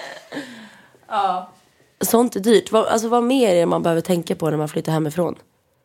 Ja. Sånt är dyrt. Alltså vad mer är det man behöver tänka på när man flyttar hemifrån?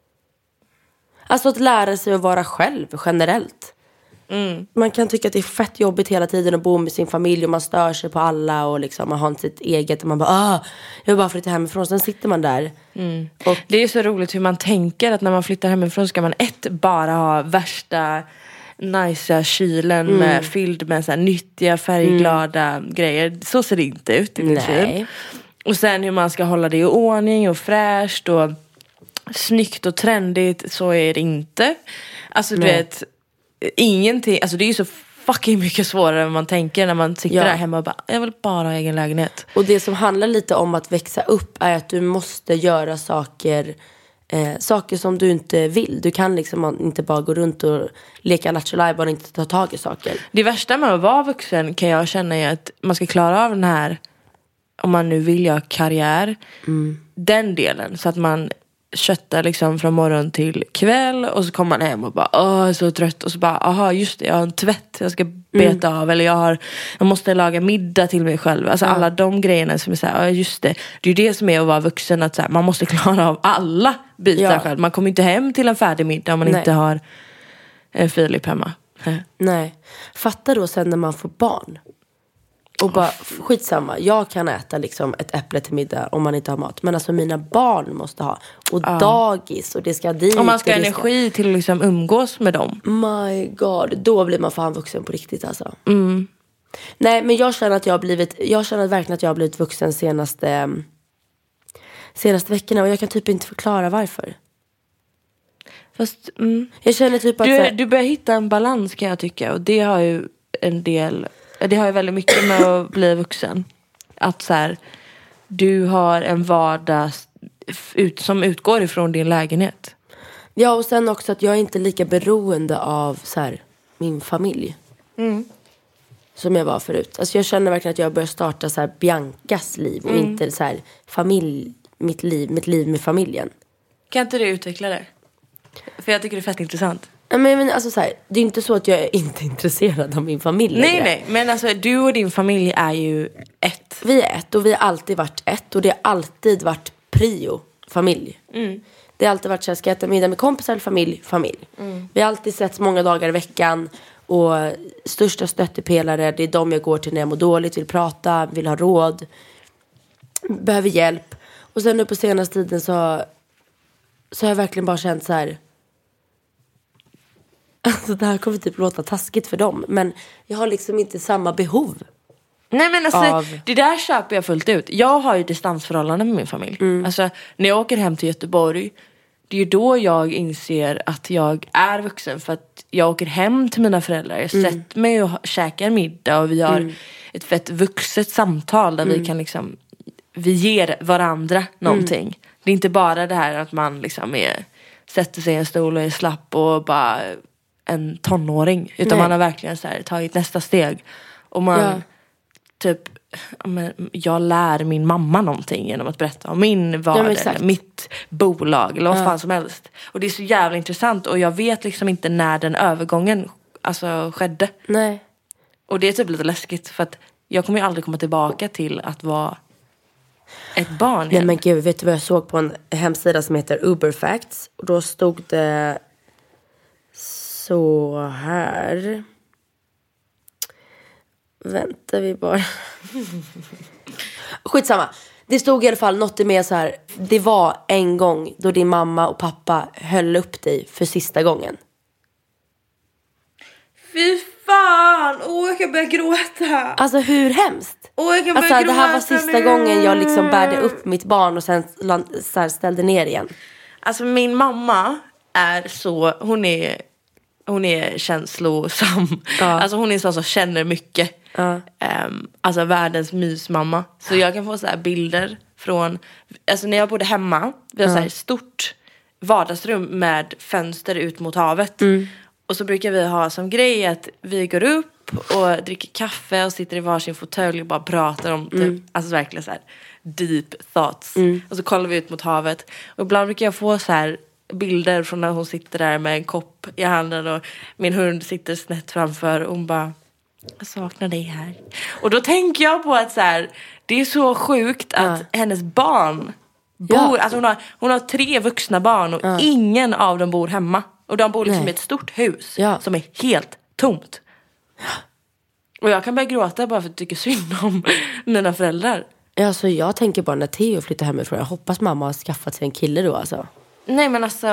Alltså att lära sig att vara själv generellt. Mm. Man kan tycka att det är fett jobbigt hela tiden att bo med sin familj och man stör sig på alla och liksom man har inte sitt eget och man bara, ah, jag vill bara flytta hemifrån. Sen sitter man där. Mm. Och det är så roligt hur man tänker att när man flyttar hemifrån ska man ett bara ha värsta nice kylen mm. med, fylld med så här nyttiga färgglada mm. grejer. Så ser det inte ut i min kyl. Och sen hur man ska hålla det i ordning och fräscht och snyggt och trendigt, så är det inte. Alltså du Nej. vet, ingenting, alltså det är ju så fucking mycket svårare än man tänker när man sitter ja. där hemma och bara, jag vill bara ha egen lägenhet. Och det som handlar lite om att växa upp är att du måste göra saker eh, saker som du inte vill. Du kan liksom inte bara gå runt och leka Lattjo Lajban och inte ta tag i saker. Det värsta med att vara vuxen kan jag känna är att man ska klara av den här, om man nu vill göra karriär, mm. den delen, så att man köttar liksom från morgon till kväll och så kommer man hem och bara, åh, jag är så trött, och så bara, aha, just det, jag har en tvätt jag ska beta mm. av, eller jag har, jag måste laga middag till mig själv, alltså mm. alla de grejerna som är så här, ja just det, det är ju det som är att vara vuxen, att så här, man måste klara av alla bitar ja. själv, man kommer inte hem till en färdig middag om man Nej. inte har en Filip hemma. Nej, fatta då sen när man får barn och bara, skitsamma, jag kan äta liksom ett äpple till middag om man inte har mat. Men alltså mina barn måste ha. Och ja. dagis, och det ska dit. Och man ska ha och energi ska... till att liksom umgås med dem. My god, då blir man fan vuxen på riktigt alltså. Mm. Nej, men jag känner att jag har blivit, jag känner verkligen att jag har blivit vuxen senaste Senaste veckorna. Och jag kan typ inte förklara varför. Fast mm. jag känner typ att du, så... du börjar hitta en balans, kan jag tycka. Och det har ju en del... Det har ju väldigt mycket med att bli vuxen. Att så här, du har en vardag ut, som utgår ifrån din lägenhet. Ja, och sen också att jag är inte lika beroende av så här, min familj. Mm. Som jag var förut. Alltså jag känner verkligen att jag börjar starta så här Biancas liv. Och mm. inte så här familj, mitt liv, mitt liv med familjen. Kan inte du utveckla det? För jag tycker det är fett intressant. Men, men alltså så här, det är inte så att jag är inte intresserad av min familj. Nej, nej, men alltså du och din familj är ju ett. Vi är ett, och vi har alltid varit ett. Och det har alltid varit prio, familj. Mm. Det har alltid varit så här, ska jag äta middag med kompisar eller familj, familj. Mm. Vi har alltid setts många dagar i veckan. Och största stöttepelare, det är de jag går till när jag mår dåligt, vill prata, vill ha råd, behöver hjälp. Och sen nu på senaste tiden så, så har jag verkligen bara känt så här... Alltså det här kommer typ låta taskigt för dem, men jag har liksom inte samma behov. Nej, men alltså av... det där köper jag fullt ut. Jag har ju distansförhållanden med min familj. Mm. Alltså när jag åker hem till Göteborg, det är ju då jag inser att jag är vuxen. För att jag åker hem till mina föräldrar, jag mm. sätter mig och käkar middag, och vi har mm. ett fett vuxet samtal där mm. vi kan liksom, vi ger varandra någonting. Mm. Det är inte bara det här att man liksom är, sätter sig i en stol och är slapp och bara en tonåring, utan Nej. man har verkligen så här tagit nästa steg, och man ja. typ men, jag lär min mamma någonting genom att berätta om min vardag, ja, eller mitt bolag eller vad ja. fan som helst. Och det är så jävla intressant och jag vet liksom inte när den övergången alltså skedde. Nej. Och det är typ lite läskigt för att jag kommer ju aldrig komma tillbaka till att vara ett barn igen. Nej men gud, vet du vad jag såg på en hemsida som heter Uberfacts? Och då stod det så här. Vänta vi bara. Skitsamma. Det stod i alla fall något med så här. Det var en gång då din mamma och pappa höll upp dig för sista gången. Fy fan! Åh, jag kan börja gråta. Alltså hur hemskt? Åh, jag kan alltså, börja det här var gråta sista nu. gången jag liksom bärde upp mitt barn och sen så här, ställde ner igen. Alltså min mamma är så, hon är hon är känslosam. Ja. Alltså hon är så som känner mycket. Ja. Um, alltså världens mysmamma. Så jag kan få så här bilder från, alltså när jag bodde hemma, vi har ja. så här stort vardagsrum med fönster ut mot havet. Mm. Och så brukar vi ha som grej att vi går upp och dricker kaffe och sitter i varsin fåtölj och bara pratar om typ, mm. alltså verkligen så här deep thoughts. Mm. Och så kollar vi ut mot havet. Och ibland brukar jag få så här bilder från när hon sitter där med en kopp i handen och min hund sitter snett framför och hon bara, jag saknar dig här. Och då tänker jag på att så här, det är så sjukt att ja. hennes barn bor, ja. alltså hon har, hon har tre vuxna barn och ja. ingen av dem bor hemma. Och de bor liksom Nej. i ett stort hus ja. som är helt tomt. Och jag kan börja gråta bara för att jag tycker synd om mina föräldrar. Ja, så jag tänker bara när Theo flyttar hemifrån, jag hoppas mamma har skaffat sig en kille då alltså. Nej men alltså,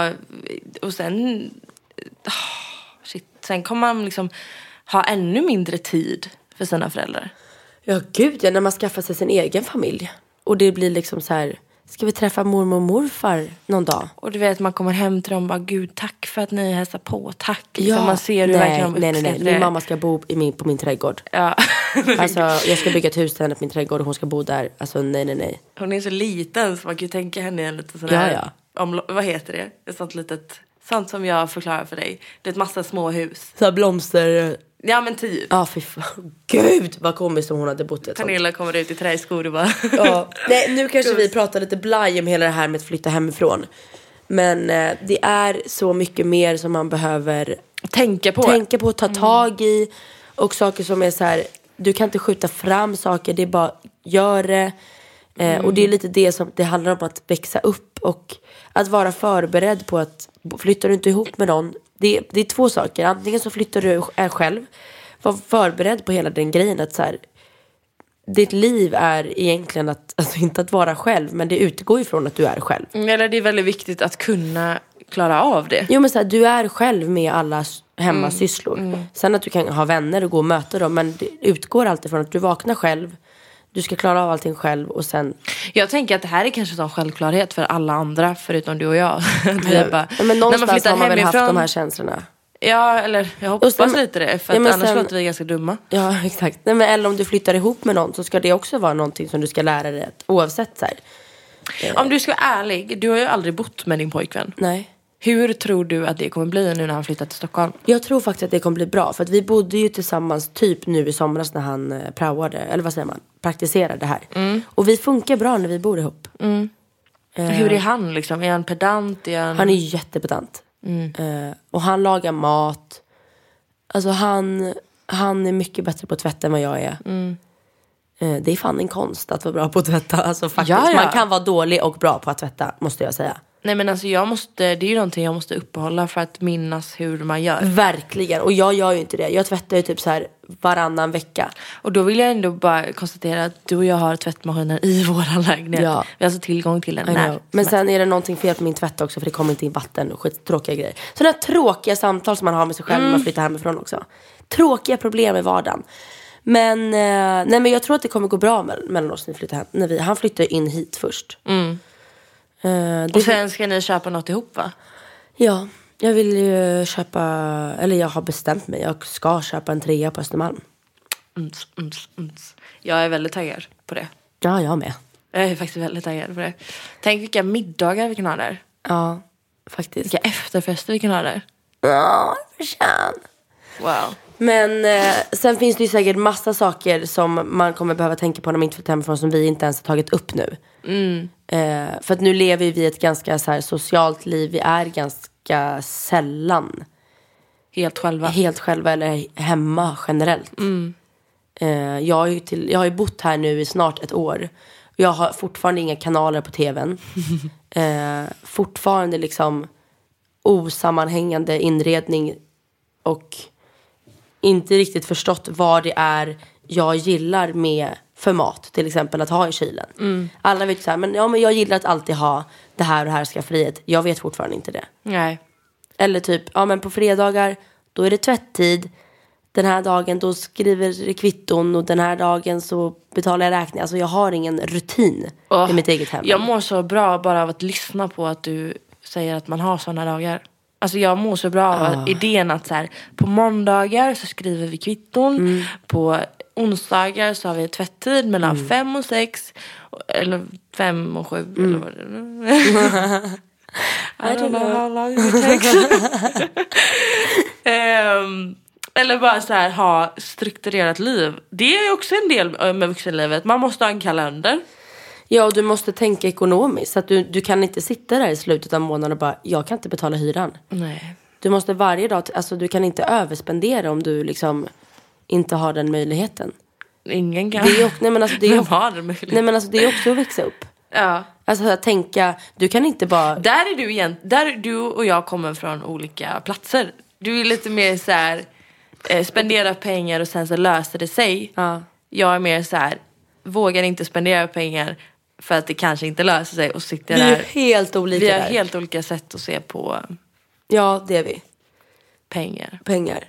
och sen oh, shit, sen kommer man liksom ha ännu mindre tid för sina föräldrar. Ja gud, ja, när man skaffar sig sin egen familj. Och det blir liksom så här, ska vi träffa mormor och morfar någon dag? Och du vet, man kommer hem till dem och bara, gud tack för att ni hälsar på, tack. Ja, så man ser hur verkligen nej, nej, nej, min mamma ska bo i min, på min trädgård. Ja. Alltså, jag ska bygga ett hus till henne på min trädgård och hon ska bo där. Alltså, nej, nej, nej. Hon är så liten så man kan ju tänka henne en lite sån här, ja, ja. Om, vad heter det? Ett sånt litet, sånt som jag förklarar för dig. Det är ett massa små hus. Så här blomster. Ja men typ. Ja, fy fan. Gud, vad komiskt om hon hade bott i ett Pernilla sånt. Kommer ut i träskor och bara... Ja. Nej, nu kanske vi pratar lite blaj om hela det här med att flytta hemifrån. Men eh, det är så mycket mer som man behöver tänka på. Tänka på, ta tag i. Och saker som är så här, du kan inte skjuta fram saker, det är bara gör det. Eh, mm. Och det är lite det som det handlar om, att växa upp och att vara förberedd på att flyttar du inte ihop med någon. Det, det är två saker. Antingen så flyttar du är själv. Var förberedd på hela den grejen att så här, ditt liv är egentligen att, alltså inte att vara själv, men det utgår ifrån att du är själv. Eller det är väldigt viktigt att kunna klara av det. Jo men så här, du är själv med alla hemmasysslor. Mm. Mm. Sen att du kan ha vänner och gå och möta dem, men det utgår alltid från att du vaknar själv. Du ska klara av allting själv och sen... Jag tänker att det här är kanske en självklarhet för alla andra förutom du och jag. Ja, bara, ja, men någonstans har man väl haft de här känslorna. Ja, eller jag hoppas sen, lite det. För att ja, annars sen, låter vi ganska dumma. Ja, exakt. Nej, men, eller om du flyttar ihop med någon så ska det också vara någonting som du ska lära dig. Oavsett så här. Om du ska vara ärlig, du har ju aldrig bott med din pojkvän. Nej. Hur tror du att det kommer bli nu när han flyttar till Stockholm? Jag tror faktiskt att det kommer bli bra. För att vi bodde ju tillsammans typ nu i somras när han eh, praoade. Eller vad säger man? Praktiserade det här. Mm. Och vi funkar bra när vi bor ihop. Mm. Uh, Hur är han liksom? Är han pedant? Är han... han är jättepedant. Mm. Uh, och han lagar mat. Alltså han, han är mycket bättre på att tvätta än vad jag är. Mm. Uh, det är fan en konst att vara bra på att tvätta. Alltså faktiskt. Ja, ja. Man kan vara dålig och bra på att tvätta, måste jag säga. Nej men alltså jag måste, det är ju någonting jag måste uppehålla för att minnas hur man gör. Verkligen, och jag gör ju inte det. Jag tvättar ju typ så här varannan vecka. Och då vill jag ändå bara konstatera att du och jag har tvättmaskinen i våran lägenhet. Ja. Vi har alltså tillgång till den när. Men sen är det någonting fel på min tvätt också, för det kommer inte in vatten och skittråkiga grejer. Sådana här tråkiga samtal som man har med sig själv mm. när man flyttar hemifrån också. Tråkiga problem i vardagen. Men, eh, nej men jag tror att det kommer gå bra mellan oss när vi flyttar hem. När vi, han flyttar in hit först. Mm. Uh, och sen ska ni köpa något ihop va? Ja, jag vill ju köpa, eller jag har bestämt mig, jag ska köpa en trea på Östermalm. Mm, mm, mm. Jag är väldigt taggad på det. Ja, jag med. Jag är faktiskt väldigt taggad på det. Tänk vilka middagar vi kan ha där. Ja, faktiskt. Vilka efterfester vi kan ha där. Ja, för fan. Wow. Men eh, sen finns det ju säkert massa saker som man kommer behöva tänka på när man inte fått hemifrån som vi inte ens har tagit upp nu. Mm. Eh, för att nu lever vi ett ganska så här, socialt liv. Vi är ganska sällan Helt själva. helt själva eller hemma generellt. Mm. Eh, jag, har ju till, jag har ju bott här nu i snart ett år. Jag har fortfarande inga kanaler på tvn. eh, fortfarande liksom osammanhängande inredning. Och inte riktigt förstått vad det är jag gillar med för mat. Till exempel att ha i kylen. Mm. Alla vet så här, men, ja, men jag gillar att alltid ha det här och här skafferiet. Jag vet fortfarande inte det. Nej. Eller typ, ja men på fredagar då är det tvätttid. Den här dagen då skriver det kvitton. Och den här dagen så betalar jag räkning. Alltså jag har ingen rutin oh, i mitt eget hem. Jag mår så bra bara av att lyssna på att du säger att man har sådana dagar. Alltså jag mår så bra av oh. idén att så här, på måndagar så skriver vi kvitton. Mm. På onsdagar så har vi tvätttid mellan mm. fem och sex. Eller fem och sju. Mm. Eller vad det är. I don't know how long it takes. um, eller bara så här ha strukturerat liv. Det är också en del med vuxenlivet. Man måste ha en kalender. Ja, och du måste tänka ekonomiskt. Så att du, du kan inte sitta där i slutet av månaden och bara, jag kan inte betala hyran. Nej. Du måste varje dag, alltså du kan inte överspendera om du liksom inte har den möjligheten. Ingen kan. Det är också, nej men alltså det är, har den möjligheten. Nej men alltså det är också att växa upp. Ja. Alltså att tänka, du kan inte bara... Där är du igen, där du och jag kommer från olika platser. Du är lite mer så här eh, spendera pengar och sen så löser det sig. Ja. Jag är mer så här, vågar inte spendera pengar för att det kanske inte löser sig och sitter vi där. Vi är helt olika Vi har där. helt olika sätt att se på. Ja, det är vi. Pengar. Pengar.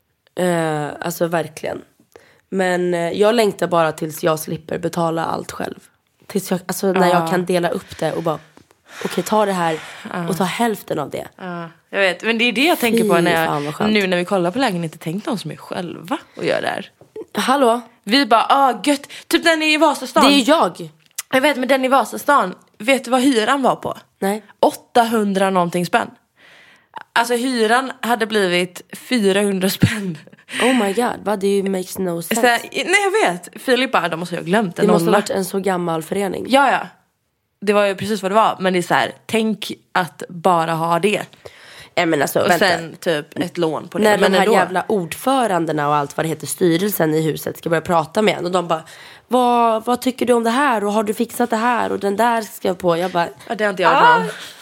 Eh, alltså verkligen. Men eh, jag längtar bara tills jag slipper betala allt själv. Tills jag, alltså när uh. jag kan dela upp det och bara, okej, okay, ta det här uh. och ta hälften av det. Uh. Jag vet, men det är det jag tänker Fy på när jag, nu när vi kollar på lägenheten. Tänk de som är själva och gör det här. Hallå? Vi bara, ah gött. Typ den i Vasastan. Det är ju jag. Jag vet, men den i Vasastan, vet du vad hyran var på? Nej. åttahundra någonting spänn. Alltså hyran hade blivit fyrahundra spänn. Oh my god, vad det makes no sense. Så, nej jag vet, Filip bara, de måste jag ha glömt. Det måste ha varit en så gammal förening. Ja, ja. Det var ju precis vad det var. Men det är så här, tänk att bara ha det. Ja, men alltså, och vänta. sen typ ett lån på det. När men de här ändå. jävla ordförandena och allt vad det heter, styrelsen i huset ska börja prata med en. Och de bara, vad, vad tycker du om det här? Och har du fixat det här? Och den där ska jag på. Jag bara, ja, det har inte jag ah,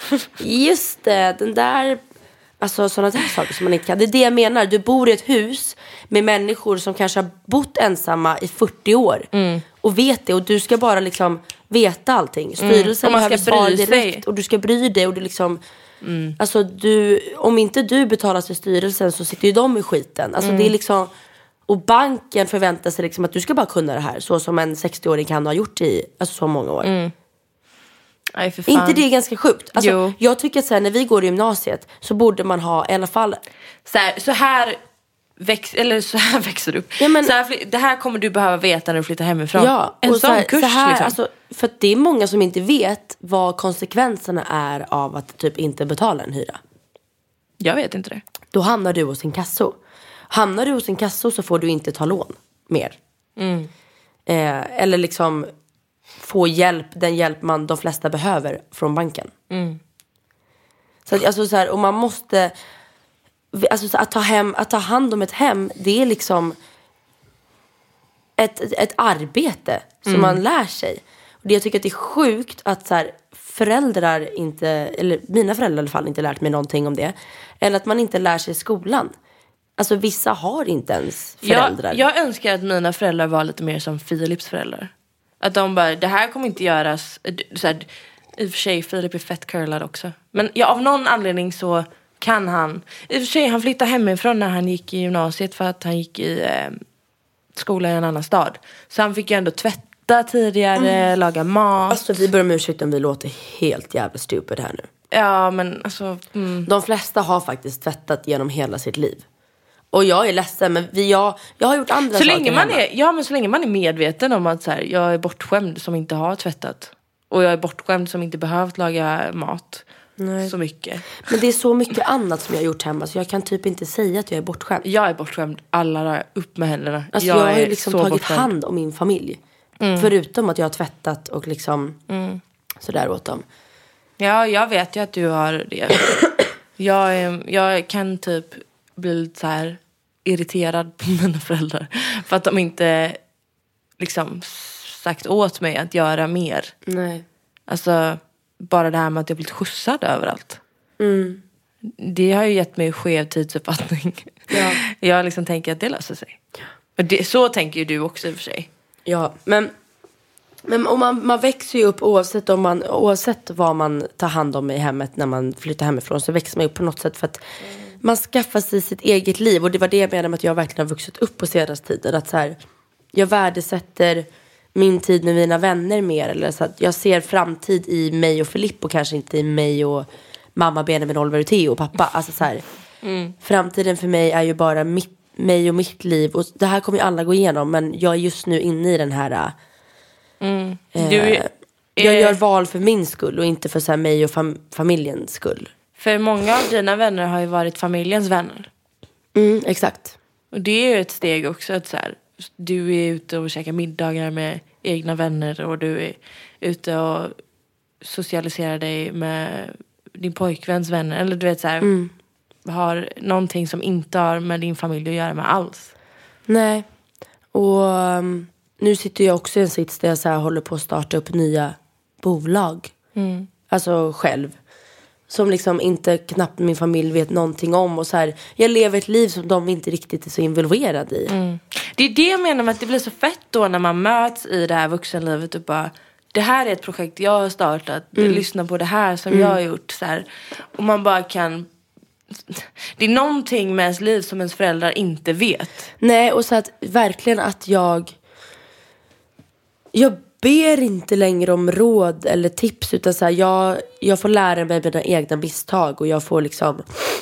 just det, den där... Alltså sådana där saker som man inte kan. Det är det jag menar. Du bor i ett hus med människor som kanske har bott ensamma i fyrtio år. Mm. Och vet det. Och du ska bara liksom veta allting. Styrelsen mm. behöver svara direkt. Och du ska bry dig. Och du liksom... Mm. Alltså du... Om inte du betalar till styrelsen så sitter ju de i skiten. Alltså mm. det är liksom... Och banken förväntar sig liksom att du ska bara kunna det här. Så som en sextio-åring kan ha gjort i alltså så många år. Mm. Aj, för fan. Inte det är ganska sjukt. Alltså, jag tycker att så här, när vi går i gymnasiet så borde man ha i alla fall så här, så här väx eller så här växer du upp. Ja, men, så här, det här kommer du behöva veta när du flyttar hemifrån. Ja, en och sån så här, kurs så här, liksom. Alltså, för att det är många som inte vet vad konsekvenserna är av att typ inte betala en hyra. Jag vet inte det. Då hamnar du hos en kasso. Hamnar du hos en kasso så får du inte ta lån mer. Mm. Eh, eller liksom få hjälp, den hjälp man de flesta behöver från banken. Mm. Så att, alltså så här, och man måste alltså så att ta hem, att ta hand om ett hem, det är liksom ett, ett arbete som mm. man lär sig. Och det jag tycker att det är sjukt att så här, föräldrar inte, eller mina föräldrar i alla fall inte lärt mig någonting om det. Eller att man inte lär sig i skolan. Alltså vissa har inte ens föräldrar. Jag, jag önskar att mina föräldrar var lite mer som Philips föräldrar. Att de bara, det här kommer inte göras så här, i och för sig, Filip är fett curlad också. Men ja, av någon anledning så kan han, i och för sig han flyttade hemifrån när han gick i gymnasiet för att han gick i eh, skola i en annan stad. Så han fick ju ändå tvätta tidigare, mm. laga mat. Alltså vi börjar med ursäkta om vi låter helt jävla stupid här nu. Ja, men alltså... Mm. De flesta har faktiskt tvättat genom hela sitt liv. Och jag är ledsen, men vi, jag, jag har gjort andra så saker länge man hemma. är, Ja, men så länge man är medveten om att så här, jag är bortskämd som inte har tvättat. Och jag är bortskämd som inte behövt laga mat. Nej. så mycket. Men det är så mycket annat som jag har gjort hemma. Så jag kan typ inte säga att jag är bortskämd. Jag är bortskämd. Alla där, upp med händerna. Alltså jag, jag har ju är liksom så tagit bortskämd. hand om min familj. Mm. Förutom att jag har tvättat och liksom mm. sådär åt dem. Ja, jag vet ju att du har det. jag, är, jag kan typ bli lite så här irriterad på mina föräldrar. För att de inte liksom sagt åt mig att göra mer. Nej. Alltså, bara det här med att jag blivit skjutsad överallt. Mm. Det har ju gett mig skev tidsuppfattning. Ja. Jag liksom tänker att det löser sig. Och det, så tänker ju du också i och för sig. Ja, men, men om man, man växer ju upp oavsett, om man, oavsett vad man tar hand om i hemmet när man flyttar hemifrån. Så växer man upp på något sätt för att mm. man skaffar sig sitt eget liv. Och det var det jag menade med att jag verkligen har vuxit upp på senaste tiden. Att så här, jag värdesätter min tid med mina vänner mer. Eller så att jag ser framtid i mig och Filippo, kanske inte i mig och mamma, Benjamin, Oliver och Theo och pappa. Alltså så här, mm. framtiden för mig är ju bara mitt, mig och mitt liv. Och det här kommer ju alla gå igenom. Men jag är just nu inne i den här... Mm. Eh, du är, jag gör val för min skull och inte för så här, mig och fam- familjens skull. För många av dina vänner har ju varit familjens vänner. Mm, exakt. Och det är ju ett steg också att så här, du är ute och käkar middagar med egna vänner och du är ute och socialiserar dig med din pojkväns vänner. Eller du vet så här, mm. har någonting som inte har med din familj att göra med alls. Nej. Och um, nu sitter jag också i en sits där jag så här håller på att starta upp nya bolag. Mm. Alltså själv. Som liksom inte knappt min familj vet någonting om. Och så här, jag lever ett liv som de inte riktigt är så involverade i. Mm. Det är det jag menar med att det blir så fett då när man möts i det här vuxenlivet och bara, det här är ett projekt jag har startat. Mm. Lyssna på det här som mm. jag har gjort. Så här. Och man bara kan... Det är någonting med ens liv som ens föräldrar inte vet. Nej, och så att verkligen att jag... Jag ber inte längre om råd eller tips. Utan så här, jag, jag får lära mig mina egna misstag. Och jag får liksom...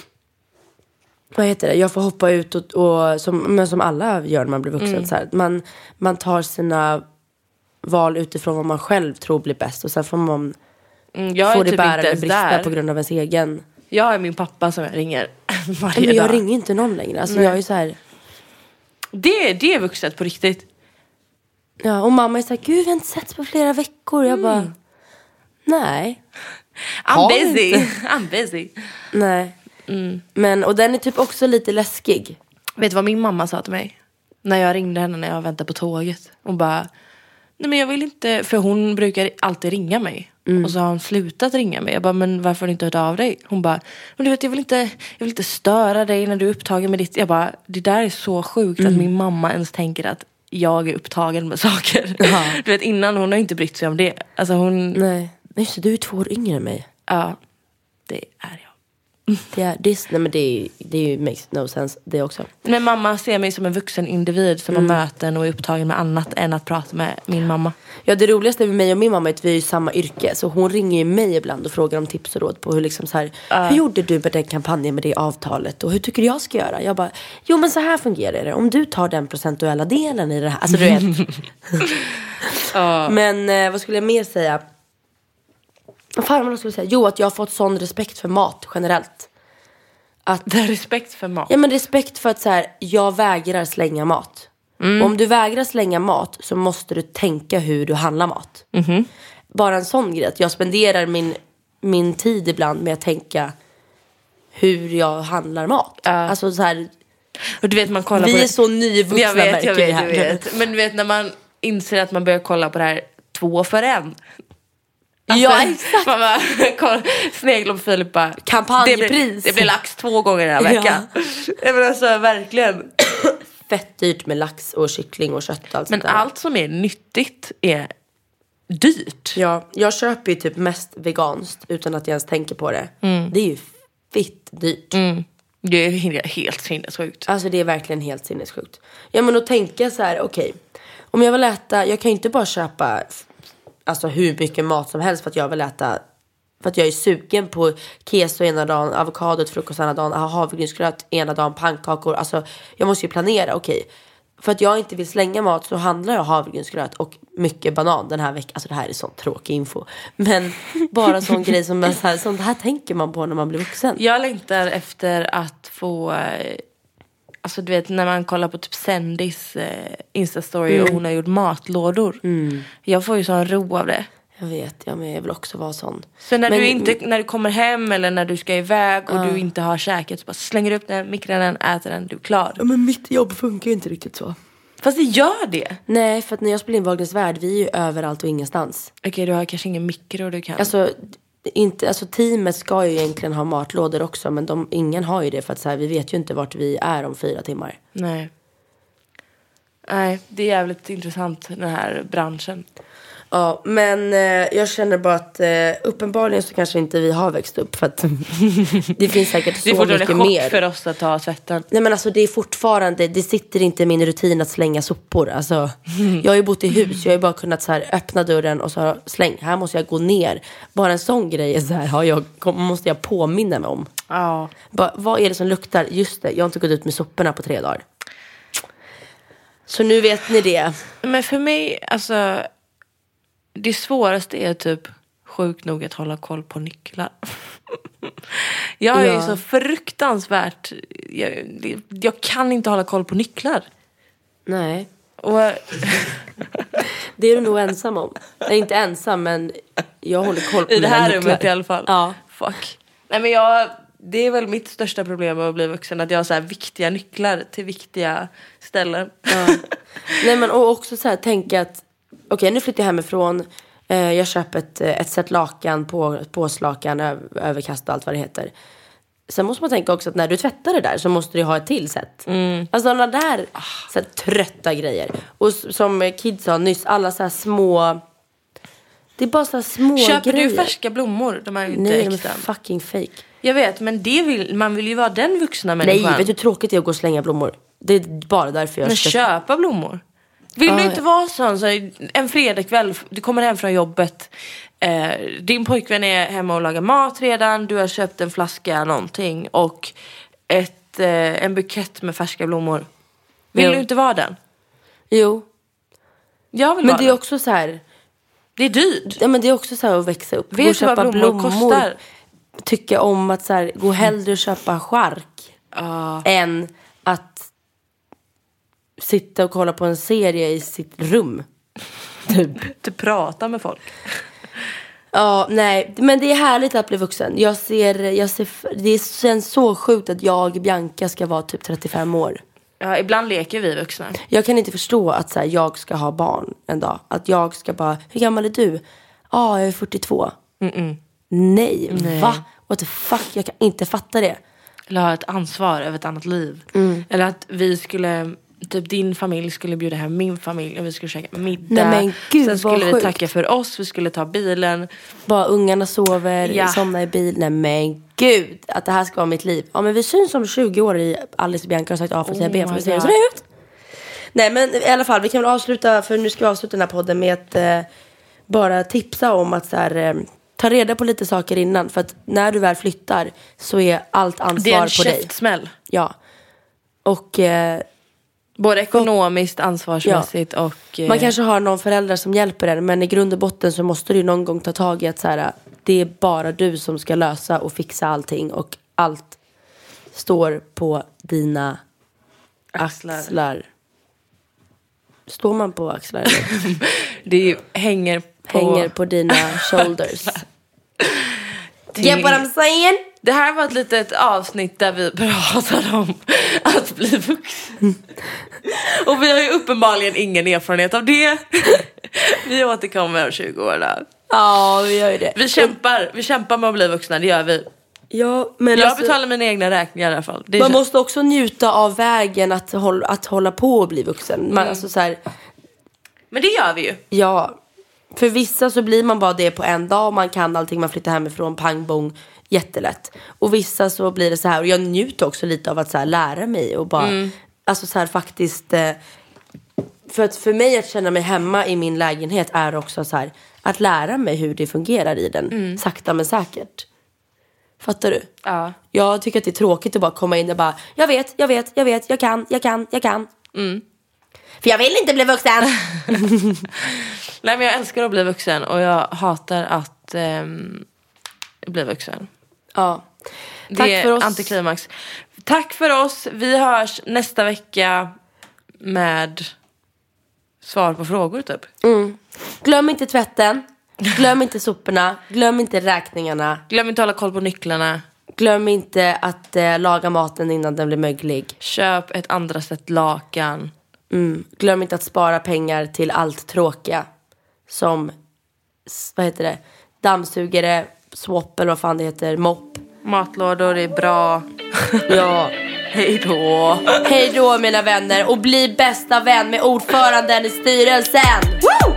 Vad heter det? Jag får hoppa ut och... och som, men som alla gör när man blir vuxen. Mm. Så här, man, man tar sina val utifrån vad man själv tror blir bäst. Och sen får man... Mm, jag får det typ bära eller brista där. På grund av ens egen... Jag är min pappa som jag ringer varje men jag dag. ringer inte någon längre. Alltså jag är så här... Det, det är vuxet på riktigt. Ja, och mamma är så här, gud vi har inte sett på flera veckor. Jag mm. bara, nej. I'm busy. I'm busy. Nej. Mm. Men, och den är typ också lite läskig. Vet du vad min mamma sa till mig? När jag ringde henne när jag väntade på tåget. Hon bara, nej men jag vill inte, för hon brukar alltid ringa mig. Mm. Och så har hon slutat ringa mig. Jag bara, men varför har du inte hört av dig? Hon bara, men du vet jag vill inte, jag vill inte störa dig när du är upptagen med ditt. Jag bara, det där är så sjukt mm. att min mamma ens tänker att jag är upptagen med saker. Ja. Du vet innan, hon har inte brytt sig om det. Alltså hon... Nej, men just det, du är två år yngre än mig. Ja, det är jag. Det är, det, nej, men det, det makes no sense det också. Men mamma ser mig som en vuxen individ som mm. har möten och är upptagen med annat än att prata med min mamma. Ja, det roligaste med mig och min mamma är att vi är i samma yrke. Så hon ringer ju mig ibland och frågar om tips och råd på hur liksom så här, uh. hur gjorde du med den kampanjen med det avtalet? Och hur tycker du jag ska göra? Jag bara, jo men så här fungerar det. Om du tar den procentuella delen i det här. Alltså du vet. uh. Men eh, vad skulle jag mer säga? Vad fan man skulle säga? Jo, att jag har fått sån respekt för mat generellt. Att, det är respekt för mat? Ja, men respekt för att så här, jag vägrar slänga mat. Mm. Om du vägrar slänga mat så måste du tänka hur du handlar mat. Mm-hmm. Bara en sån grej. Att jag spenderar min, min tid ibland med att tänka hur jag handlar mat. Uh. Alltså så här... Och du vet, man kollar vi på är det. så nyvuxna. Jag vet, jag vet, jag vet. Men du vet, när man inser att man börjar kolla på det här två för en. Alltså, ja, exakt. Man bara sneglar på Filip bara, kampanjpris. Det blir, det blir lax två gånger den här veckan. Ja. Jag menar alltså, verkligen. Fett dyrt med lax och kyckling och kött och allt. Men allt som är nyttigt är dyrt. Ja, jag köper ju typ mest veganskt utan att jag ens tänker på det. Mm. Det är ju fitt dyrt. Mm. Det är helt sinnessjukt. Alltså det är verkligen helt sinnessjukt. Ja, men att tänka så här, okej. Okay, om jag vill äta, jag kan ju inte bara köpa alltså hur mycket mat som helst för att jag vill äta, för att jag är sugen på keso ena dagen, avokado till frukost ena dagen, havregrynsgröt ena dagen, pannkakor. Alltså jag måste ju planera, okej. Okay, för att jag inte vill slänga mat så handlar jag havregrynsgröt och mycket banan den här veckan. Alltså det här är sån tråkig info. Men bara sån grej som är så här, sånt här tänker man på när man blir vuxen. Jag längtar efter att få, alltså du vet när man kollar på typ Sendis eh, Instastory mm. och hon har gjort matlådor. Mm. Jag får ju sån ro av det. Jag vet, ja, men jag vill också vara sån. Så när men, du inte, när du kommer hem eller när du ska iväg och uh. du inte har käkat så bara slänger du upp den, mikrar den, äter den, du är klar. Ja, men mitt jobb funkar ju inte riktigt så. Fast det gör det. Nej, för att när jag spelar in Wahlgrens värld, vi är ju överallt och ingenstans. Okej, okay, du har kanske ingen mikro du kan. Alltså, inte, alltså teamet ska ju egentligen ha matlådor också, men de, ingen har ju det för att så här, vi vet ju inte vart vi är om fyra timmar. Nej. Nej, det är jävligt intressant den här branschen. Ja, men eh, jag känner bara att eh, uppenbarligen så kanske inte vi har växt upp för att det finns säkert så mycket mer. Det är fortfarande chock för oss att ta svetten. Nej men alltså det är fortfarande, det sitter inte i min rutin att slänga sopor. Alltså, jag har ju bott i hus, jag har ju bara kunnat så här öppna dörren och så släng, här måste jag gå ner. Bara en sån grej är så här, har jag, måste jag påminna mig om. Ja. Bara, vad är det som luktar? Just det, jag har inte gått ut med soporna på tre dagar. Så nu vet ni det. Men för mig, alltså... Det svåraste är typ sjukt nog att hålla koll på nycklar. Jag är ja. ju så fruktansvärt... Jag, jag kan inte hålla koll på nycklar. Nej. Och... Det är du nog ensam om. Jag är inte ensam, men jag håller koll på i det här nycklar. rummet i alla fall. Ja. Fuck. Nej, men jag... Det är väl mitt största problem med att bli vuxen. Att jag har så här viktiga nycklar till viktiga ställen. Ja. Nej, men och också så här tänka att... Okej, okay, nu flyttar jag hemifrån. Eh, jag köper ett, ett set lakan, på, påslakan, öv, överkast och allt vad det heter. Sen måste man tänka också att när du tvättar det där så måste du ha ett till set. Mm. Alltså sådana där så här, trötta grejer. Och som Kid sa nyss, alla så här små... Det är bara så här små Köper grejer. du färska blommor? De är ju inte Nej, äkta. de är fucking fake. Jag vet, men det vill, man vill ju vara den vuxna människan. Nej, vet du hur tråkigt det är att gå och slänga blommor? Det är bara därför jag... Men ska... köpa blommor? Vill ah, du inte vara sån så en fredagkväll, du kommer hem från jobbet, eh, din pojkvän är hemma och lagar mat redan, du har köpt en flaska någonting och ett, eh, en bukett med färska blommor. Vill jo. du inte vara den? Jo. Jag vill men vara det är den. också så här. Det är dyrt. Ja, men det är också så här att växa upp. Vet du vad blommor, blommor kostar? Tycka om att så här, gå hellre och köpa chark ah. än att sitta och kolla på en serie i sitt rum. Typ. Du pratar med folk. Ja, nej. Men det är härligt att bli vuxen. Jag ser, jag ser, det känns så sjukt att jag, Bianca, ska vara typ trettiofem år. Ja, ibland leker vi vuxna. Jag kan inte förstå att så här, jag ska ha barn en dag. Att jag ska bara, hur gammal är du? Ja, ah, jag är fyrtiotvå. Mm-mm. Nej, nej, va? What the fuck? Jag kan inte fatta det. Eller ha ett ansvar över ett annat liv. Mm. Eller att vi skulle... Typ din familj skulle bjuda hem min familj och vi skulle käka middag. Nej, men gud, sen skulle vi sjukt. tacka för oss, vi skulle ta bilen. Bara ungarna sover, ja. somnar i bilen. Nej, men gud, att det här ska vara mitt liv. Ja, men vi syns om tjugo år i Alice och Bianca har sagt A för sig B för sig. Så det är ut. Nej, men i alla fall, vi kan väl avsluta, för nu ska vi avsluta den här podden med att eh, bara tipsa om att så här, eh, ta reda på lite saker innan. För att när du väl flyttar så är allt ansvar på dig. Det är en käftsmäll. Ja. Och... Eh, både ekonomiskt, ansvarsmässigt ja. och... Eh... Man kanske har någon förälder som hjälper er, men i grund och botten så måste du någon gång ta tag i att så här, det är bara du som ska lösa och fixa allting. Och allt står på dina axlar. axlar. Står man på axlar? Det hänger på... Hänger på dina shoulders. Get what I'm saying? Det här var ett litet avsnitt där vi pratade om att bli vuxen. Och vi har ju uppenbarligen ingen erfarenhet av det. Vi återkommer om tjugo år då. Ja, vi gör ju det. Vi kämpar, vi kämpar med att bli vuxna, det gör vi. Ja, men jag alltså, betalar mina egna räkningar i alla fall. Det man känns... måste också njuta av vägen att hålla, att hålla på och bli vuxen. Man, mm. alltså, så här... Men det gör vi ju. Ja, för vissa så blir man bara det på en dag. Man kan allting, man flyttar hemifrån, pang, bong, jättelätt. Och vissa så blir det så här. Och jag njuter också lite av att så här, lära mig. Och bara, mm. alltså så här faktiskt. Eh, för att för mig att känna mig hemma i min lägenhet är också så här. Att lära mig hur det fungerar i den. Mm. Sakta men säkert. Fattar du? Ja. Jag tycker att det är tråkigt att bara komma in och bara. Jag vet, jag vet, jag vet, jag kan, jag kan, jag kan. Mm. För jag vill inte bli vuxen. Nej, men jag älskar att bli vuxen. Och jag hatar att um, bli vuxen. Ja. Tack det är för oss. Antiklimax. Tack för oss. Vi hörs nästa vecka med svar på frågor typ. Mm. Glöm inte tvätten. Glöm inte soporna. Glöm inte räkningarna. Glöm inte att hålla koll på nycklarna. Glöm inte att eh, laga maten innan den blir möglig. Köp ett andra sätt lakan. Mm. Glöm inte att spara pengar till allt tråkiga. Som, vad heter det? Dammsugare, swap eller vad fan det heter, mopp. Matlådor är bra. Ja. Hej då. Hej då mina vänner. Och bli bästa vän med ordföranden i styrelsen. Woo!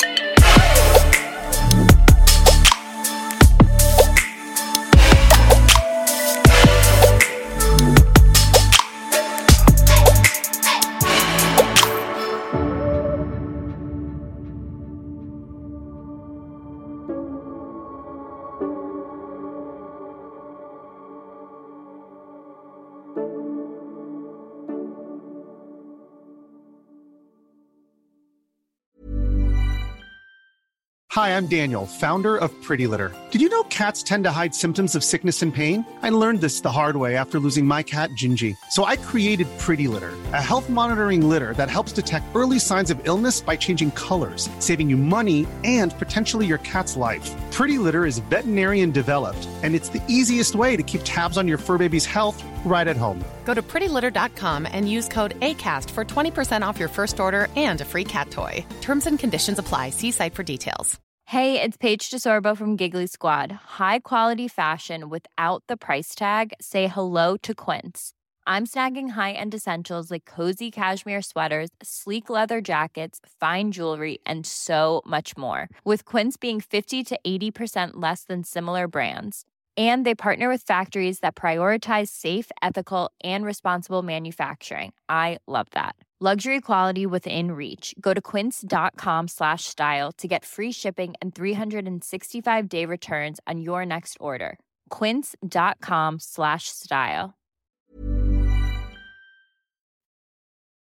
Hi, I'm Daniel, founder of Pretty Litter. Did you know cats tend to hide symptoms of sickness and pain? I learned this the hard way after losing my cat, Gingy. So I created Pretty Litter, a health monitoring litter that helps detect early signs of illness by changing colors, saving you money and potentially your cat's life. Pretty Litter is veterinarian developed, and it's the easiest way to keep tabs on your fur baby's health right at home. Go to pretty litter dot com and use code ACAST for twenty percent off your first order and a free cat toy. Terms and conditions apply. See site for details. Hey, it's Paige DeSorbo from Giggly Squad. High quality fashion without the price tag. Say hello to Quince. I'm snagging high-end essentials like cozy cashmere sweaters, sleek leather jackets, fine jewelry, and so much more. With Quince being fifty to eighty percent less than similar brands. And they partner with factories that prioritize safe, ethical, and responsible manufacturing. I love that. Luxury quality within reach. Go to quince.com slash style to get free shipping and three sixty-five day returns on your next order. Quince.com slash style.